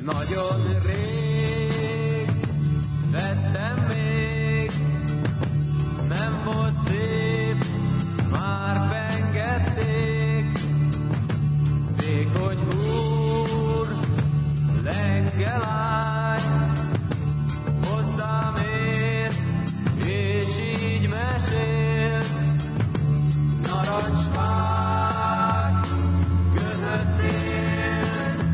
Nagyon rég vettem még, nem volt szép, már pengették. Vékony úr, lengelány, hozzám ér, és így mesél. Narancsfák között él,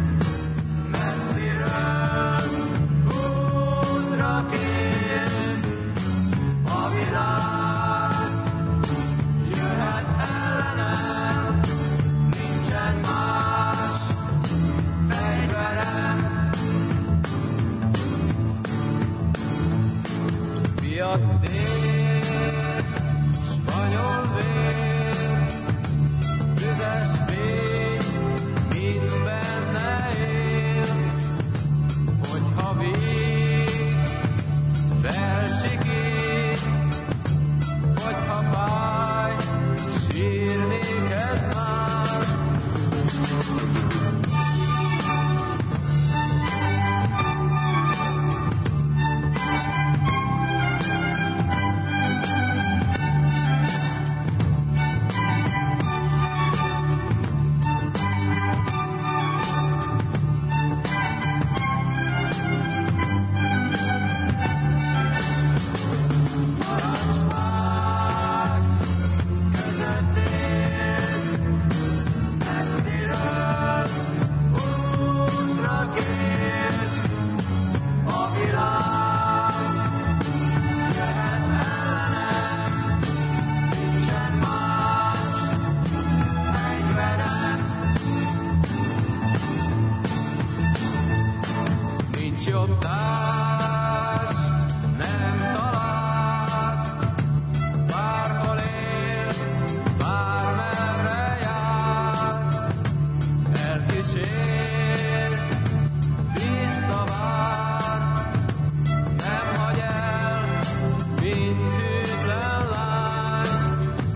messziről útra kér. A világ jöhet ellenem, nincsen más fegyverem. Piac tér, spanyol vér, tüzes fény, mind benne él. Hogyha vég, felsikít, hogyha fáj, sírni kezd már. Jobb társ nem találsz, bárhol él, bármerre jársz. Elkísér, visszavár, nem hagy el, mint hűtlen lány.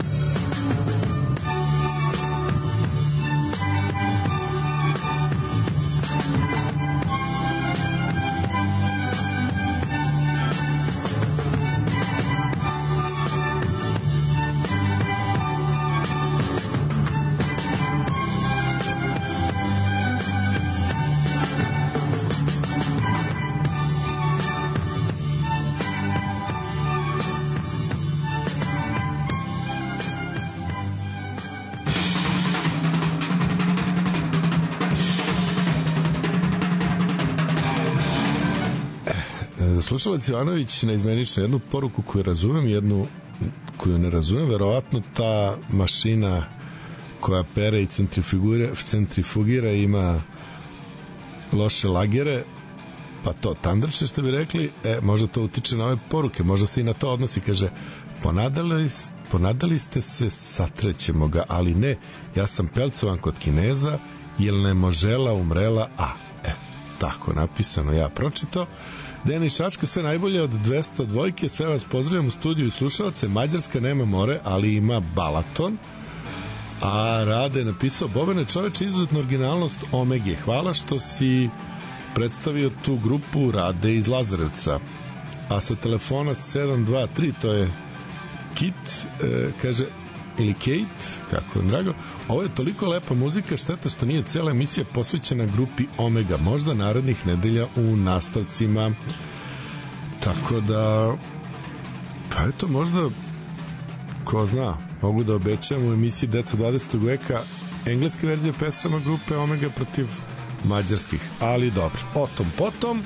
Slušalac Ivanović naizmenično jednu poruku koju razumem, jednu koju ne razumem. Verovatno ta mašina koja pere i centrifugira ima loše lagere, pa to tandrče što bi rekli. Možda to utiče na ove poruke, možda se i na to odnosi. Kaže, ponadali ste se, satrećemo ga, ali ne, ja sam pelcovan kod Kineza, jel ne možela umrela, tako napisano, ja pročitao. Denis Šačka, sve najbolje od 202, sve vas pozdravljam u studiju i slušalce. Mađarska nema more, ali ima Balaton. A Rade je napisao, Bobene čoveče, izuzetna originalnost Omege, hvala što si predstavio tu grupu, Rade iz Lazarevca. A sa telefona 723, to je Kit, kaže, ili Kate, kako je drago, ovo je toliko lepa muzika, šteta što nije cela emisija posvećena grupi Omega, možda narednih nedelja u nastavcima. Tako da, pa eto, možda, ko zna, mogu da obećam u emisiji Deca 20. veka engleska verzija pesama grupe Omega protiv mađarskih, ali dobro, o tom potom.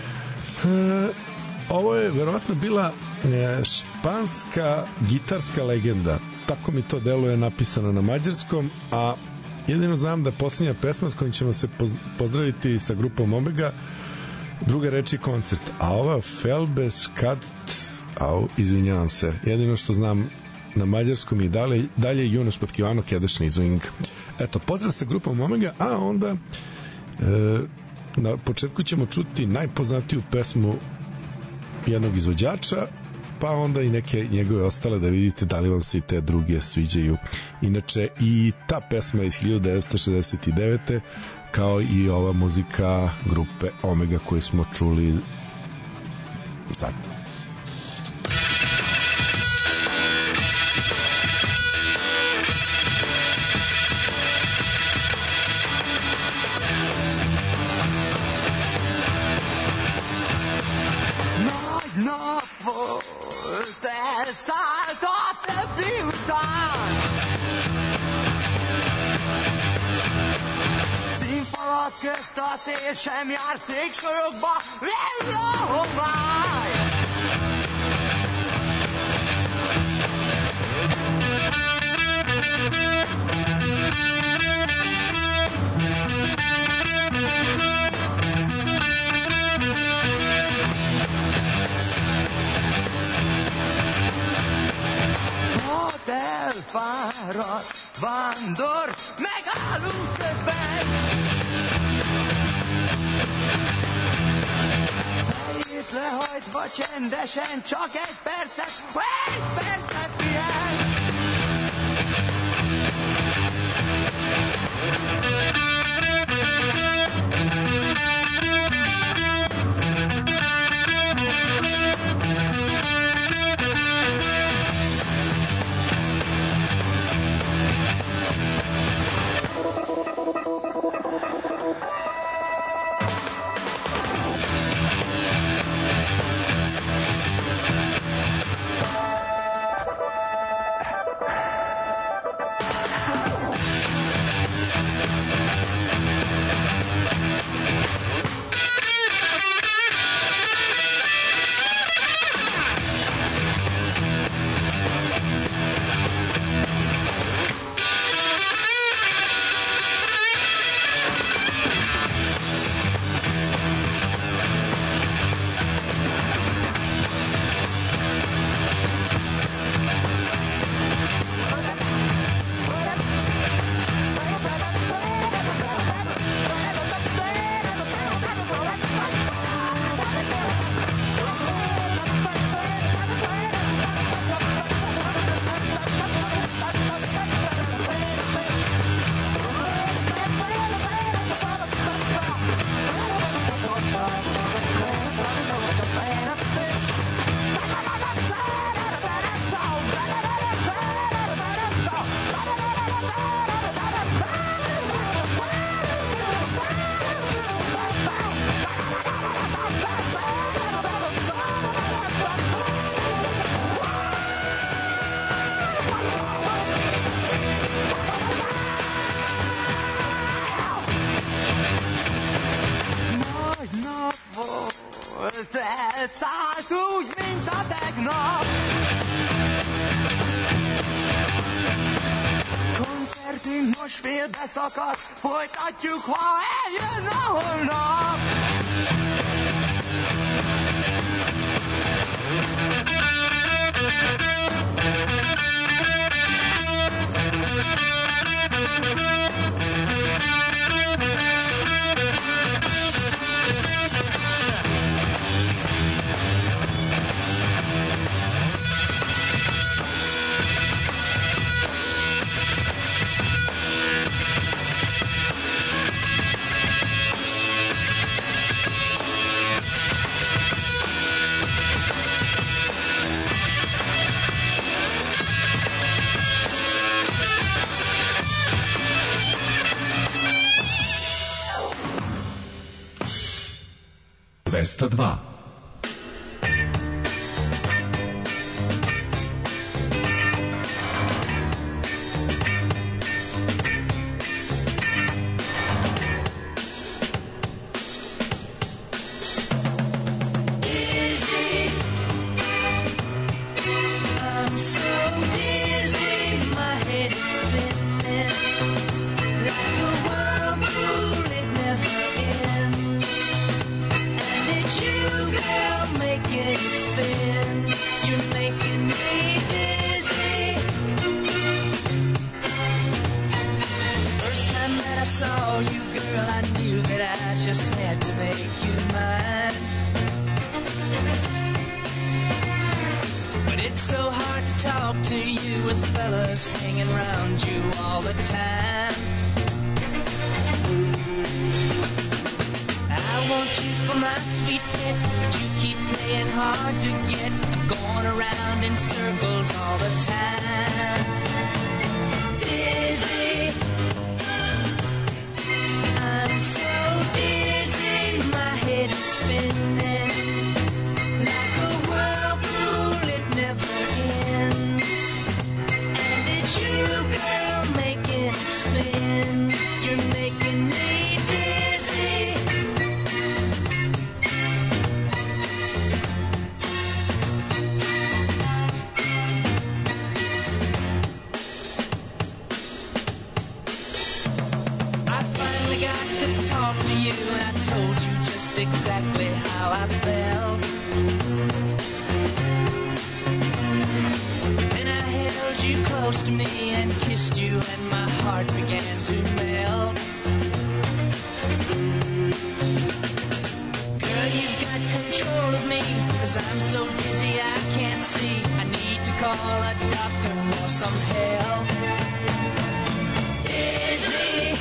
Ovo je verovatno bila španska gitarska legenda, tako mi to deluje, napisano na mađarskom, a jedino znam da posljednja pesma s kojom ćemo se pozdraviti sa grupom Omega, druga reč je koncert, a ova Felbes kad, izvinjavam se, jedino što znam na mađarskom i dalje Junoš Patkivano Kedešni Izwing. Eto, pozdrav sa grupom Omega, a onda na početku ćemo čuti najpoznatiju pesmu jednog izvođača, pa onda i neke njegove ostale da vidite da li vam se i te druge sviđaju. Inače i ta pesma iz 1969. kao i ova muzika grupe Omega koju smo čuli sad. Szimfalaköztasz és sem jár széksorokba, Villohomály! Hadd elfárad, vándor, megállunk többen! Fejét lehajtva csendesen, csak egy percet pihenj! Elszállt úgy, mint a tegnap. Koncertünk most félbeszakadt, folytatjuk, ha eljön a holnap. Dva. so hard to talk to you with fellas hanging around you all the time. I want you for my sweet pet, but you keep playing hard to get. I'm going around in circles all the time. Dizzy, I'm so dizzy, my head is spinning like a whirlpool, it never ends. And it's you, girl, making it spin. You're making me dizzy. I finally got to talk to you, and I told you just exactly how I felt. And I held you close to me and kissed you, and my heart began to melt. Girl, you've got control of me, 'cause I'm so dizzy I can't see. I need to call a doctor for some help. Dizzy,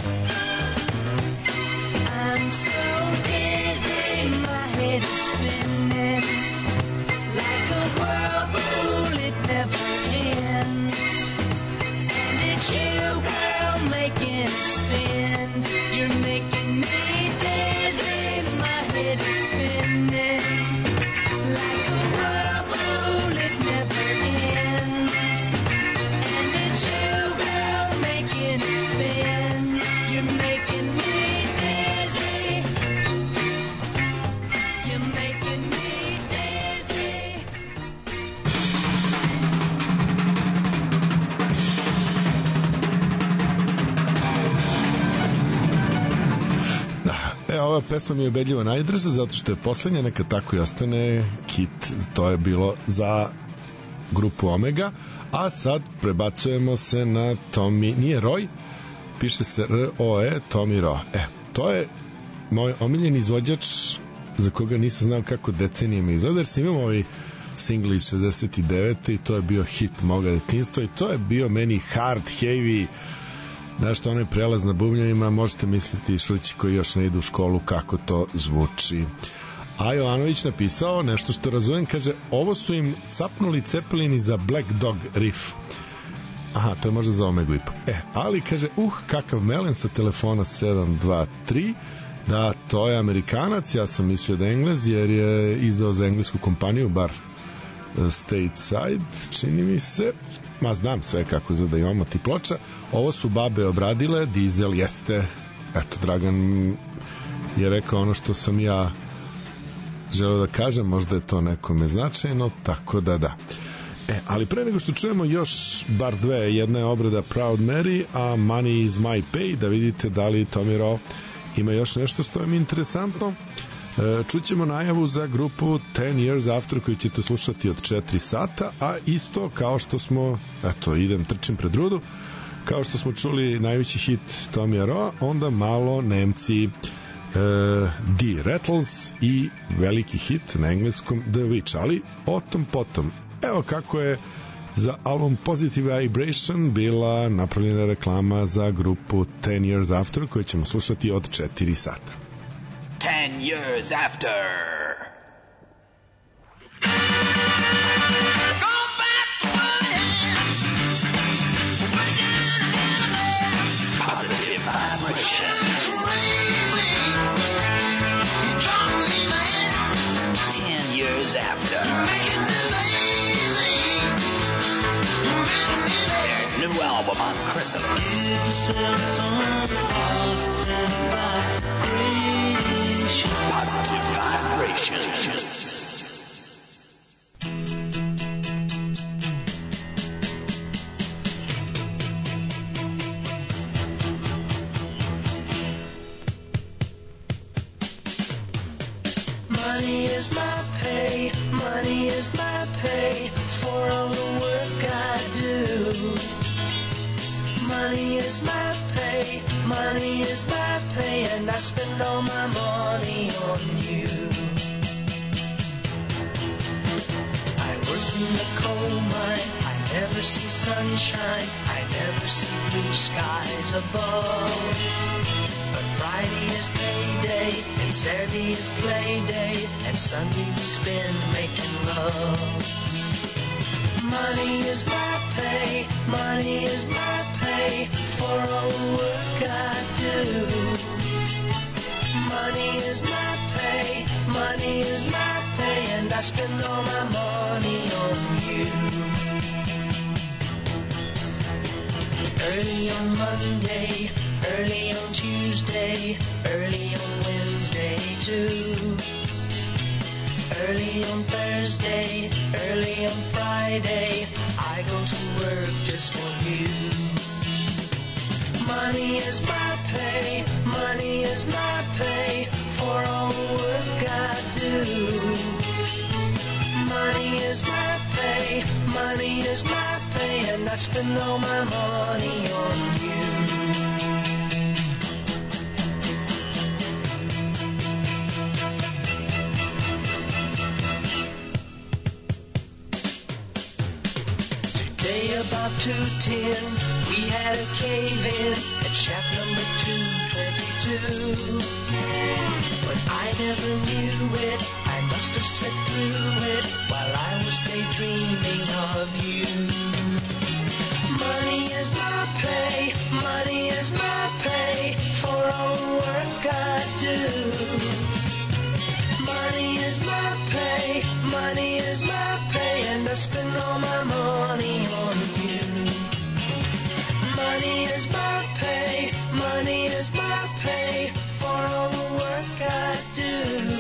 I'm so dizzy, my head is spinning like a whirlpool, it never ends. And it's you, girl, making it spin. You're making me dizzy, my head is spinning like a whirlpool, it never ends. And it's you, girl, making it spin. You're making me dizzy. You're making me dizzy. Ova pesma mi je ubedljivo najdrža zato što je poslednja, neka tako i ostane hit. To je bilo za grupu Omega, a sad prebacujemo se na Tommy, nije Roy, piše se R-O-E, Tommy Ro. To je moj omiljeni izvođač za koga nisam znao kako decenijama izgleda, jer sam imao ovaj single iz 69. i to je bio hit moga detinjstva i to je bio meni hard, heavy, nešto onaj prelaz na bubnjevima, možete misliti šlići koji još ne idu u školu kako to zvuči. A Jovanović napisao nešto što razumem, kaže, ovo su im capnuli Cepelini za Black Dog riff. Aha, to je možda za Omegu ipak. Ali kaže, kakav melen sa telefona 723, da, to je Amerikanac, ja sam mislio da je Englez, jer je izdao za englesku kompaniju, bar Stateside, čini mi se. Ma znam sve kako izgleda i omoti ploča. Ovo su babe obradile, Dizel jeste, eto, Dragan je rekao ono što sam ja želeo da kažem, možda je to nekome značajno, tako da da. Ali pre nego što čujemo još bar dve, jedna je obrada Proud Mary, a Money is my pay, da vidite da li Tommy Ro ima još nešto što je mi interesantno. Čućemo najavu za grupu 10 Years After koju ćete slušati od 4 sata, a isto kao što smo, eto, trčim pred rudu, kao što smo čuli najveći hit Tommy Ro, onda malo Nemci, The Rattles i veliki hit na engleskom The Witch, ali o tom potom. Evo kako je za album Positive Vibration bila napravljena reklama za grupu 10 Years After koju ćemo slušati od 4 sata. 10 years after. Positive vibration. 10 years after. Their new album on Chrysalis. Positive vibrations. Money is my pay, money is my pay for all the work I do. Money is my pay, money is my pay, and I spend all my money on you. I work in the coal sunshine, I never see blue skies above. But Friday is payday, and Saturday is play day, and Sunday we spend making love. Money is my pay, money is my pay, for all the work I do. Money is my pay, money is my pay, and I spend all my money on you. Early on Monday, early on Tuesday, early on Wednesday too. Early on Thursday, early on Friday, I go to work just for you. Money is my pay, money is my pay, for all the work I do. Money is my pay, money is my pay, and I spend all my money on you. Today about 2:10, we had a cave-in at shack number 222. But I never knew it, I must have slipped through it while I was daydreaming of you. Money is my pay, money is my pay, for all the work I do. Money is my pay, money is my pay, and I spend all my money on you. Money is my pay, money is my pay, for all the work I do.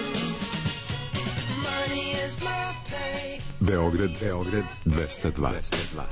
Money is my pay. Beograd 202.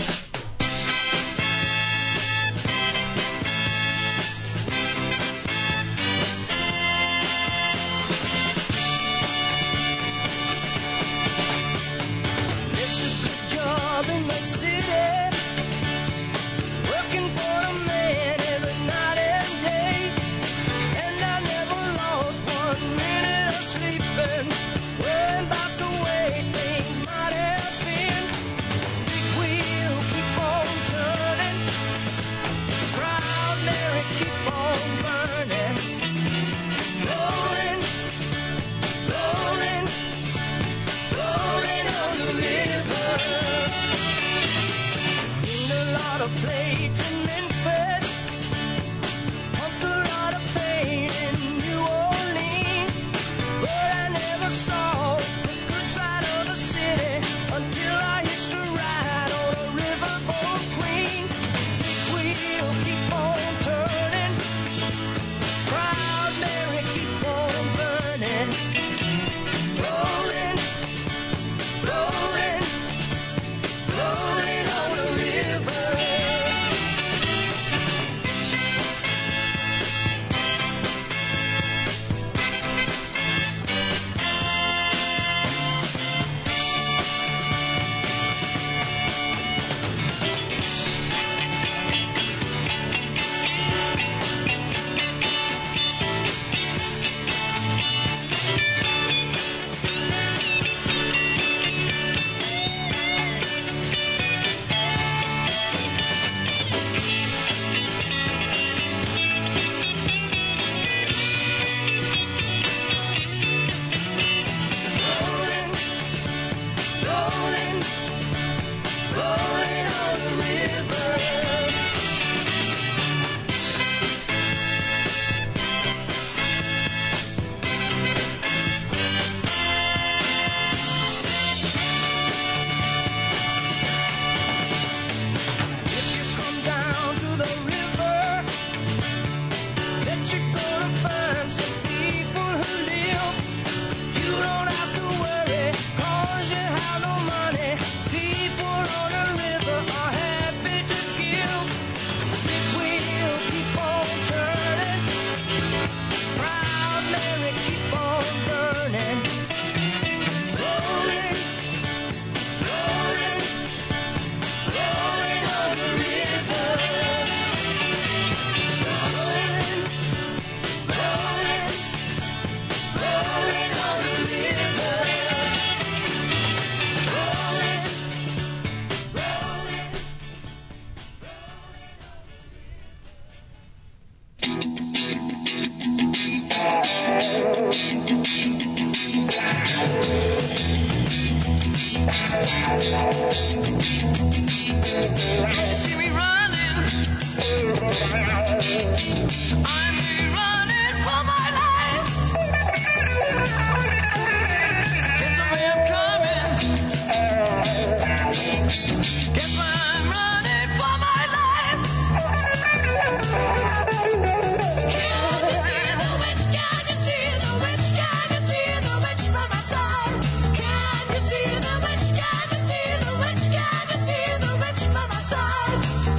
Worrying about the way things might have been. Big wheel See me running. I'm running for my life. Guess the way I'm coming. Guess why I'm running for my life. Can you see the witch? Can you see the witch? Can you see the witch by my side? Can you see the witch? Can you see the witch? Can you see the witch by my side?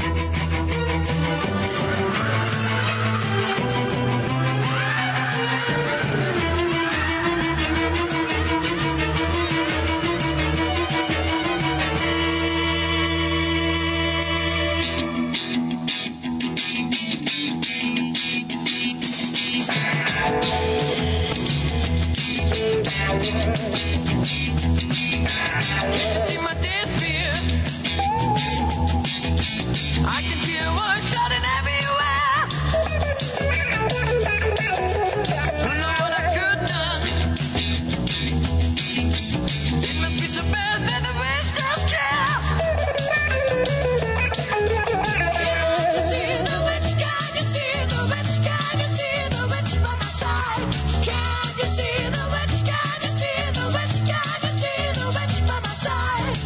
Can you see my dead fear? I can hear one shouting everywhere. Who knows what I could done? It must be so bad that the witch does care. Can you see the witch? Can you see the witch? Can you see the witch by my side? Can you see the witch? Can you see the witch? Can you see the witch by my side?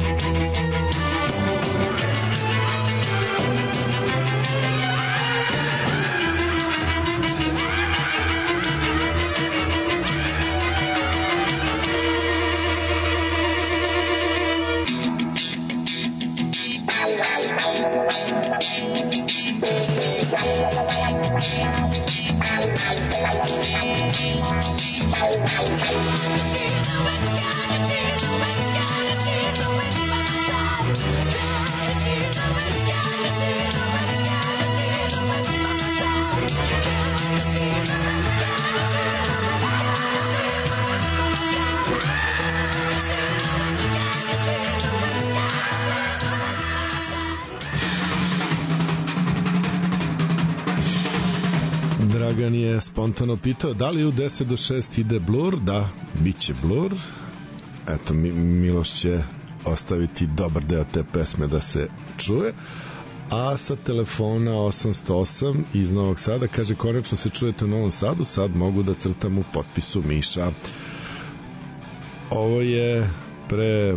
Dragan je spontano pitao da li u 10 do 6 ide Blur. Da, bit će Blur. Eto, Miloš će ostaviti dobar deo te pesme da se čuje. A sa telefona 808 iz Novog Sada kaže, konačno se čujete u Novom Sadu, sad mogu da crtam u potpisu Miša. Ovo je pre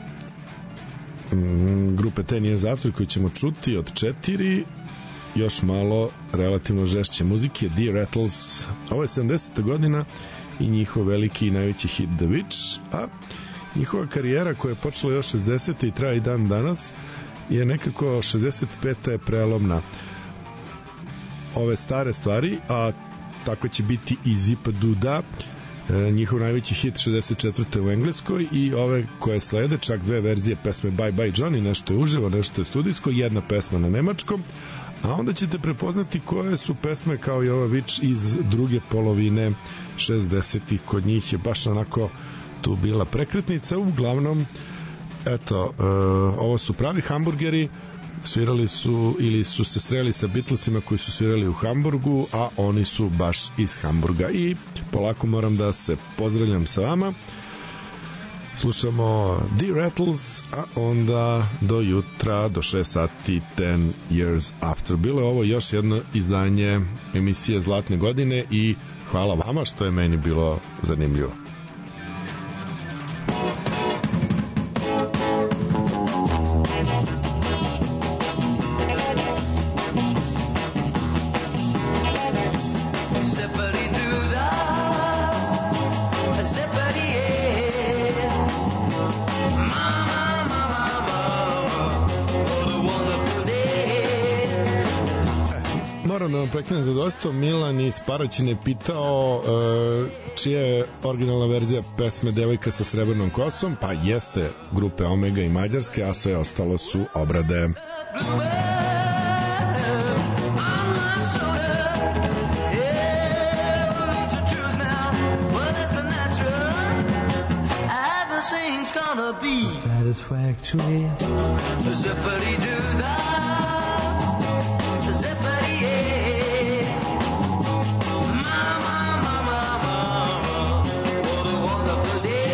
grupe 10 Years After koju ćemo čuti od 4, još malo relativno žešće muzike, The Rattles. Ovo je 70. godina i njihov veliki i najveći hit The Witch, a njihova karijera koja je počela još 60. i traje i dan danas je nekako 65. je prelomna. Ove stare stvari, a tako će biti i Zipa Duda, njihov najveći hit 64. u Engleskoj, i ove koje slede, čak dve verzije pesme Bye Bye Johnny, nešto je uživo, nešto je studijsko, jedna pesma na nemačkom, a onda ćete prepoznati koje su pesme kao i ova Witch iz druge polovine 60-ih. Kod njih je baš onako tu bila prekretnica. Uglavnom, eto, ovo su pravi hamburgeri, svirali su ili su se sreli sa Beatlesima koji su svirali u Hamburgu, a oni su baš iz Hamburga. I polako moram da se pozdravljam sa vama. Slušamo The Rattles, a onda do jutra, do 6 sati, 10 Years After. Bilo je ovo još jedno izdanje emisije Zlatne godine i hvala vama što je meni bilo zanimljivo. Da vam prekrenem zadovoljstvo. Milan iz Paraćina je pitao čija je originalna verzija pesme Devojka sa srebrnom kosom. Pa jeste grupe Omega i Mađarske, a sve ostalo su obrade. Satisfactory. Zippity-doo-dah. Mama, mama, mama, what a wonderful day.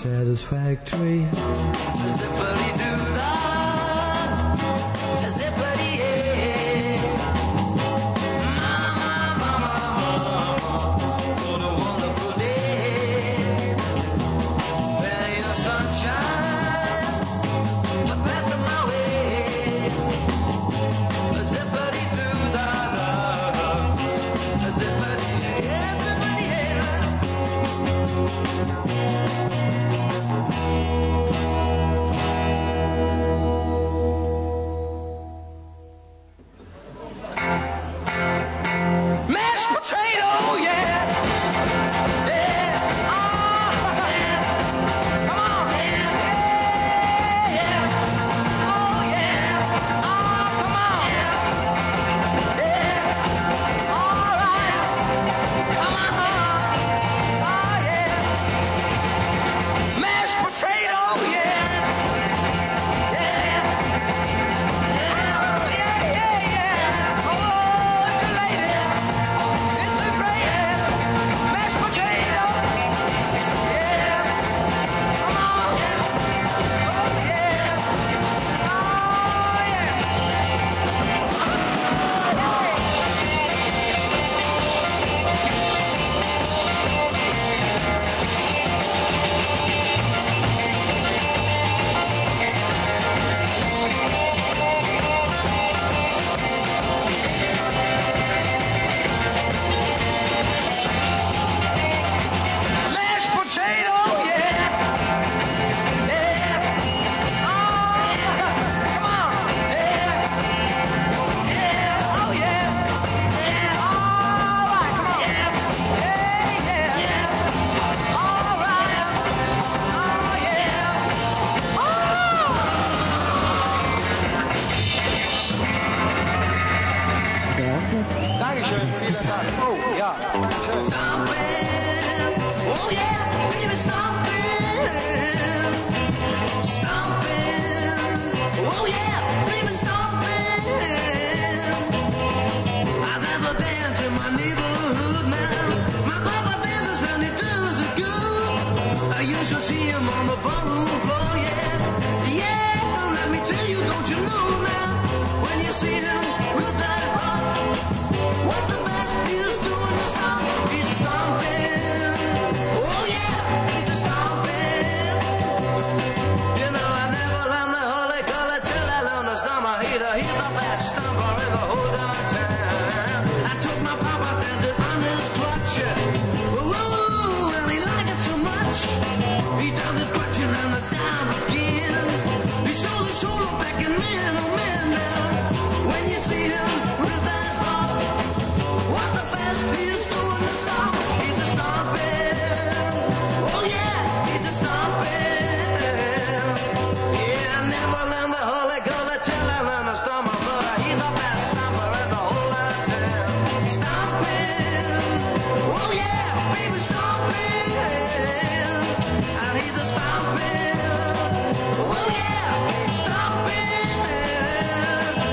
satisfactory. Zippity-doo-dah, zippity-yay. Mama, mama, mama, what a wonderful day. Well, your sunshine, the best of my way. Zippity-doo-dah-dah, zippity-yay, zippity-yay. Mashed potato, yeah. Yeah. Oh, yeah. Come on. Yeah. Yeah. Oh, yeah. Oh, come on. Yeah. All right. Come on. Oh, yeah. Mashed potato, yeah. Yeah. Yeah, yeah, yeah. Oh, it's a lady. It's a great mashed potato. Yeah. Come on. Oh, yeah. Oh, yeah. Mashed potato, yeah. Yeah. Oh, come on. Yeah. Yeah. Oh, yeah. Yeah. All right. Come on. Yeah. Yeah. Yeah. All right. Oh, yeah. Oh. Dankeschön. Vielen Dank. Oh, ja. Schön. Stomping. Oh, yeah. Baby, stomping. Stomping. Oh, yeah. Baby, stomping. I never dance in my neighborhood now. My papa dances and he does it good. You should see him on the ballroom floor, yeah. Yeah, let me tell you, don't you know now? When you see him with that rock, what the best he's doing is stop. He's stomping. Oh yeah, he's a stomping. You know I never learned the holy color till I learned to stomp my heater. He's the best stomper in the whole darn town. I took my papa's dancing on his clutch. Ooh, and he liked it so much. He does the scratching and the down again. He shows his shoulder back and man, oh man now. When you see him with that bop, what the best he is doing is stop. He's a stomping. Oh yeah, he's a stomping. Yeah, I never learned the holy color till I learned to stomp my brother. He's the best stomper in the whole lot town. He's stomping. Oh yeah, baby stomping. And he's a stomping. Oh yeah, stomping.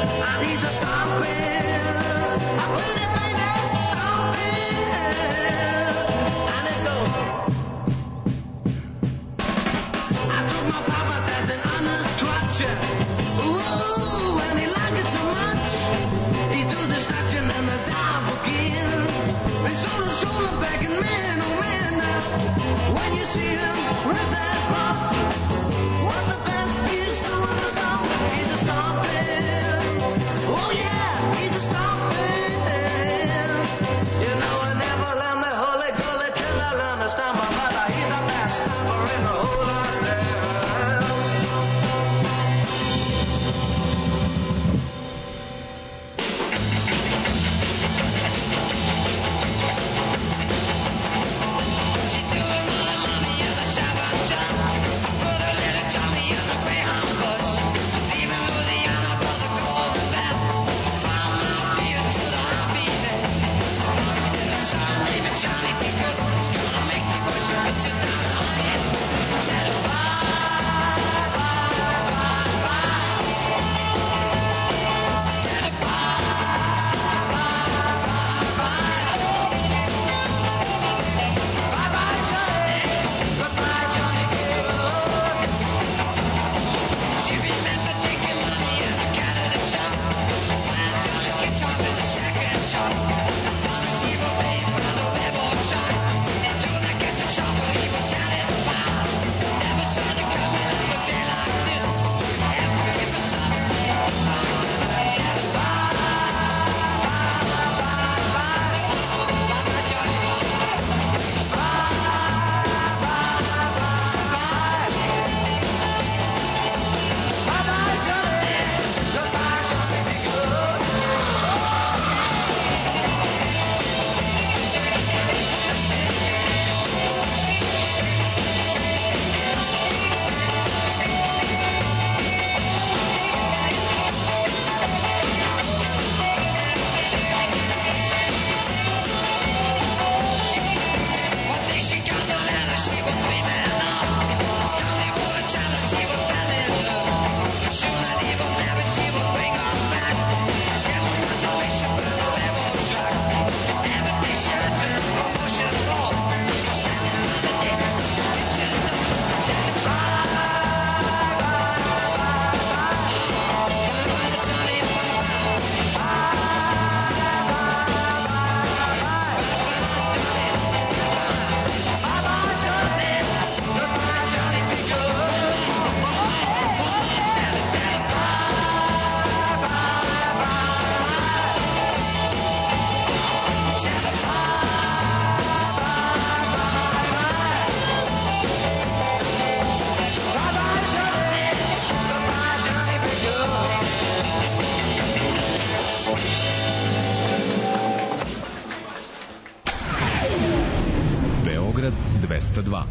Beograd 202.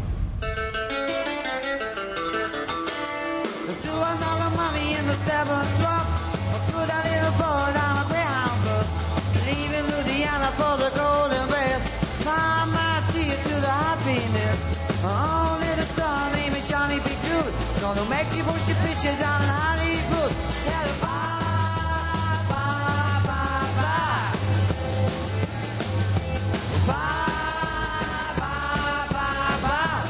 Do another money in the seventh drop. Put a little boy down a Greyhound bus. Leaving Louisiana for the Golden West. My tear to the happiness. Oh, little son named Johnny B. Good. Gonna make you push your picture down in Hollywood. Tell her bye, bye, bye, bye. Bye, bye, bye, bye.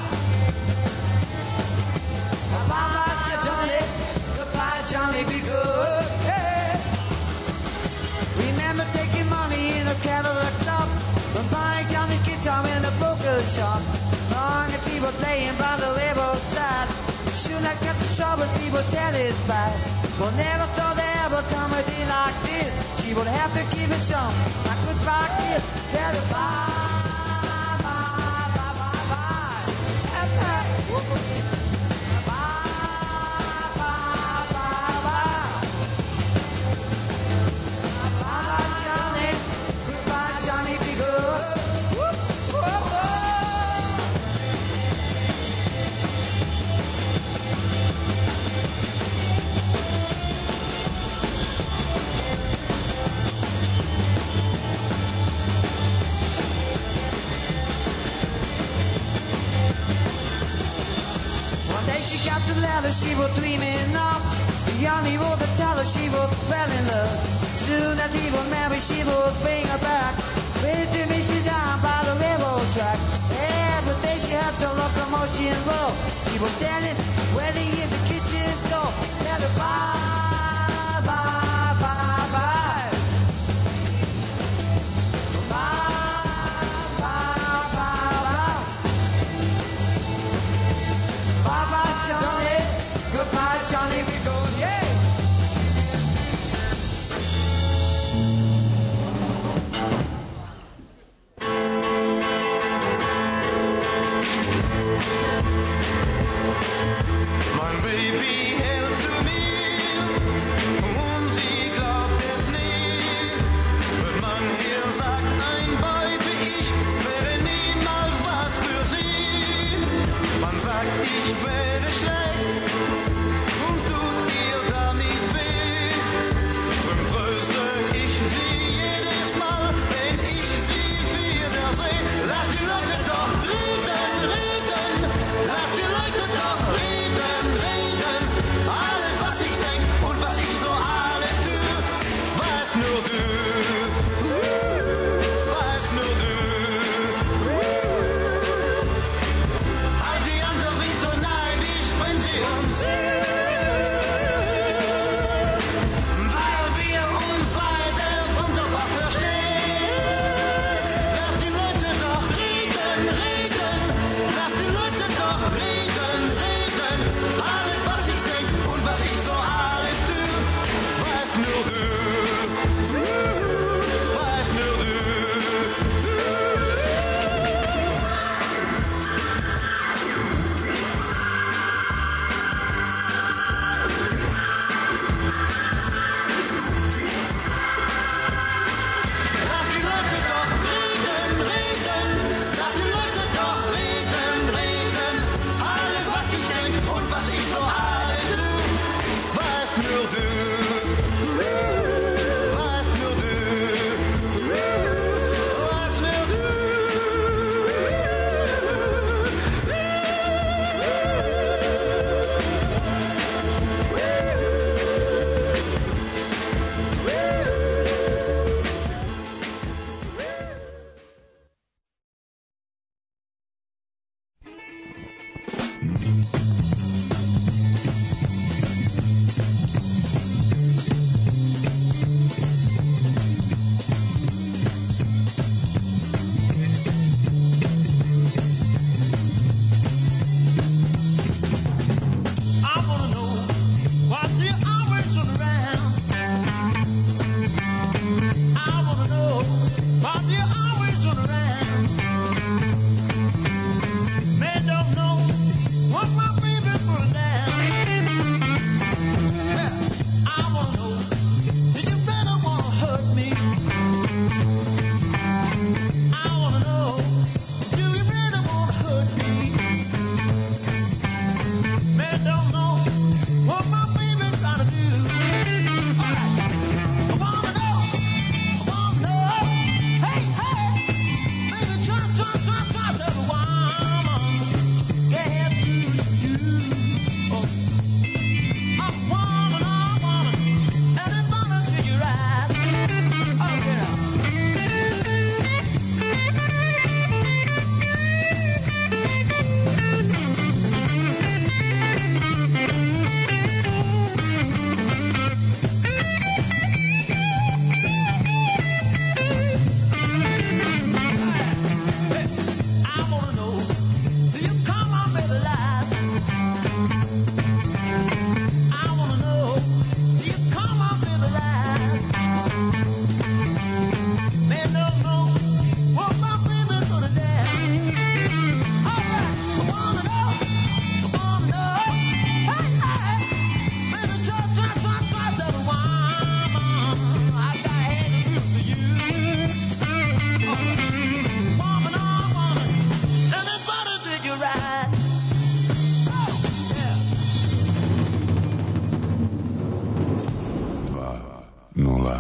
Bye-bye, Johnny. Goodbye, Johnny B. Good. Hey. Remember taking money in a Cadillac shop. Buying Johnny guitar in a poker shop. Long the people playing by the railroad side. Soon I got the shop with people satisfied. But never thought there ever come a day like this. She would have to give it some. I could rock it. Tell her bye, bye, bye, bye, bye. Bye, bye, bye, bye. Bye-bye, Johnny. Goodbye, Johnny, be good. Whoop, whoop, whoop. One day she got the letter she was dreaming of. The young evil to tell her she was fell in love. Soon that evil Mary she will bring her back. Waiting to meet she down by the railroad track. Every day she had to locomotion roll. He was standing waiting in the kitchen door. Tell her bye, bye, bye, bye. Bye, bye, bye, bye. Bye-bye, Johnny. Goodbye, Johnny. We go, yeah. Mein Baby hält zu mir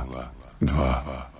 2.